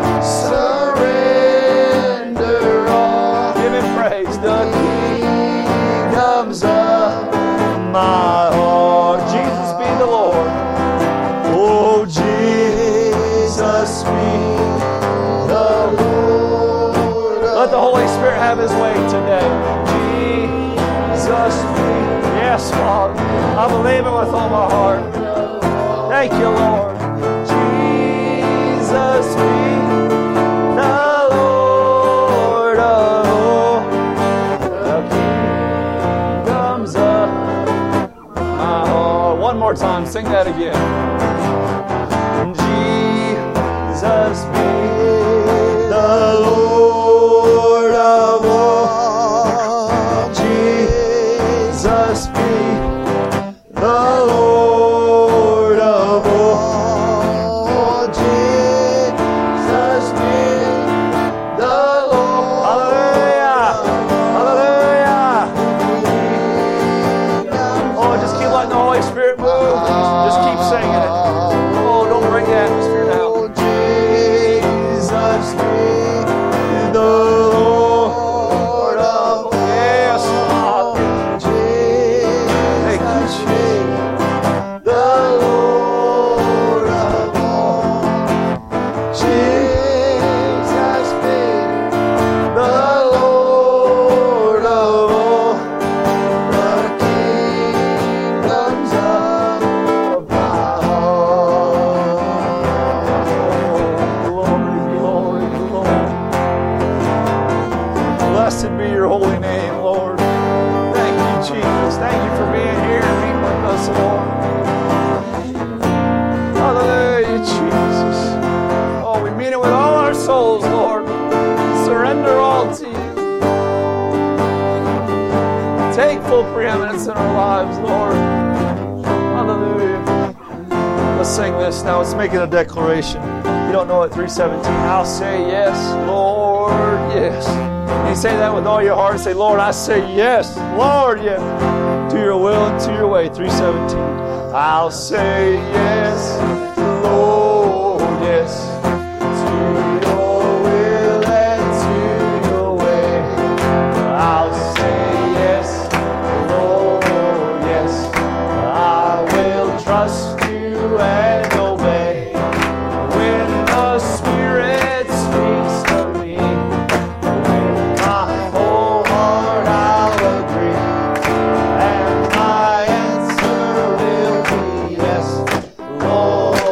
surrender all. Give Him praise. The kingdoms of my heart. Jesus be the Lord. Oh, Jesus, be the Lord. Let the Holy Spirit have His way today. Jesus, be Yes, Father. I believe it with all my heart. Thank you, Lord. Jesus, be the Lord of all. The kingdoms of my heart. One more time. Sing that again. Jesus, be the Lord of all. Jesus, be the Lord of all. Jesus, be the Lord. Hallelujah. Hallelujah. Oh, just keep letting the Holy Spirit move. Just keep singing it. Oh, don't break the atmosphere now. Jesus, be the Lord of all. Yes, Father. Thank you, Jesus. The Lord of all. Jesus, be the Lord of all. The kingdoms of my heart. Glory, glory, glory. Blessed be your holy name, Lord. Thank you, Jesus. Thank you for being here and being with us, Lord. Hallelujah, Jesus. Oh, we mean it with all our souls, Lord. Surrender all to you. Take full preeminence in our lives, Lord. Hallelujah. Let's sing this now. Let's make it a declaration. You don't know it, three seventeen. I'll say yes, Lord, yes. And you say that with all your heart. Say, Lord, I say yes, Lord, yes, to your will and to your way. three seventeen. I'll say yes, Lord, yes, To your will and to your way. I'll say yes, Lord, yes. I will trust you and obey. When the Spirit speaks to me, with my whole heart I'll agree, and my answer will be yes, Lord.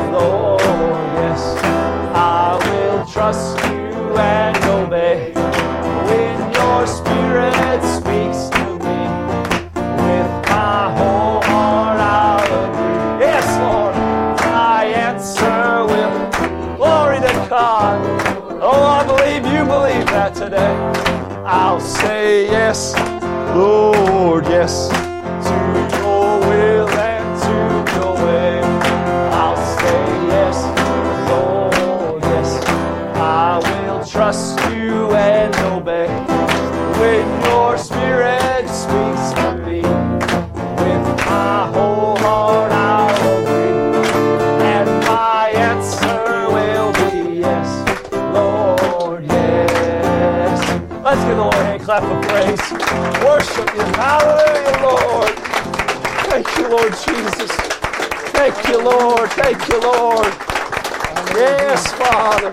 Lord, yes. I will trust you and obey when your Spirit speaks to me. With my whole heart I'll agree. Yes, Lord, my answer will. Glory to God. Oh, I believe you believe that today. I'll say yes, Lord, yes, to your will and to your way. I'll say yes, Lord, yes. I will trust you and obey when your Spirit speaks to me. With my whole heart I'll agree, and my answer will be yes, Lord, yes. Let's give the Lord a hand clap of praise. Worship you. Hallelujah, Lord. Thank you, Lord Jesus. Thank you, Lord. Thank you, Lord. Yes, Father.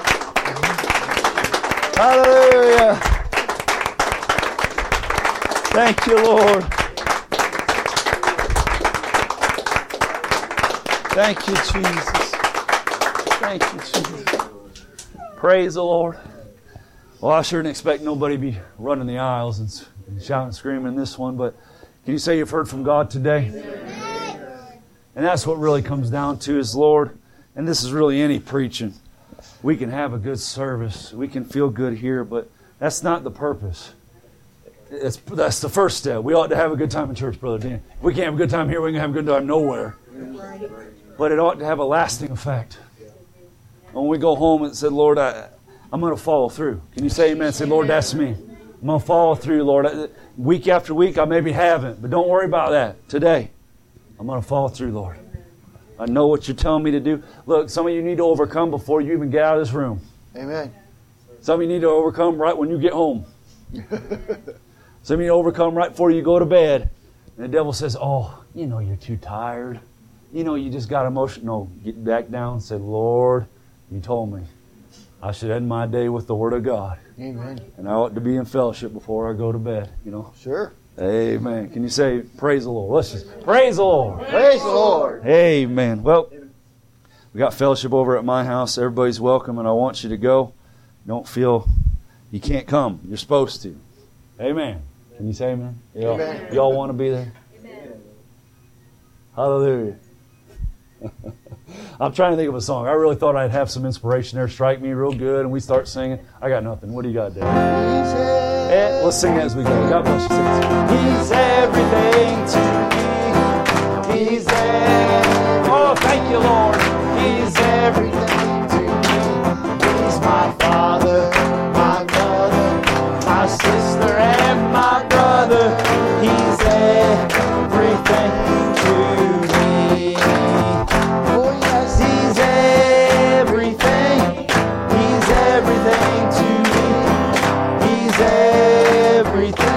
Hallelujah. Thank you, Lord. Thank you, Jesus. Thank you, Jesus. Praise the Lord. Well, I sure didn't expect nobody to be running the aisles and and shouting and screaming this one, but can you say you've heard from God today? And that's what really comes down to is, Lord, and this is really any preaching. We can have a good service. We can feel good here, but that's not the purpose. It's, that's the first step. We ought to have a good time in church, Brother Dan. If we can't have a good time here, we can have a good time nowhere. But it ought to have a lasting effect. When we go home and say, Lord, I, I'm going to follow through. Can you say amen? Say, Lord, that's me. I'm going to follow through, Lord. Week after week, I maybe haven't, but don't worry about that. Today, I'm going to follow through, Lord. I know what you're telling me to do. Look, some of you need to overcome before you even get out of this room. Amen. Some of you need to overcome right when you get home. Some of you need to overcome right before you go to bed. And the devil says, oh, you know you're too tired. You know you just got emotional. No, get back down and say, Lord, you told me I should end my day with the Word of God. Amen. And I ought to be in fellowship before I go to bed, you know. Sure. Amen. Can you say, praise the Lord? Let's just, praise the Lord. Praise the Lord. Amen. Well, we got fellowship over at my house. Everybody's welcome, and I want you to go. Don't feel you can't come. You're supposed to. Amen. Can you say amen? Y'all, Amen. y'all want to be there? Amen. Hallelujah. I'm trying to think of a song. I really thought I'd have some inspiration there, strike me real good, and we start singing. I got nothing. What do you got, Dad? And let's sing as we go. God bless you. Sing it. He's everything to me. He's everything. Oh, thank you, Lord. He's everything to me. He's my father, my mother, my sister, and my brother. He's everything to me. Oh yes, he's everything. He's everything to me. He's everything.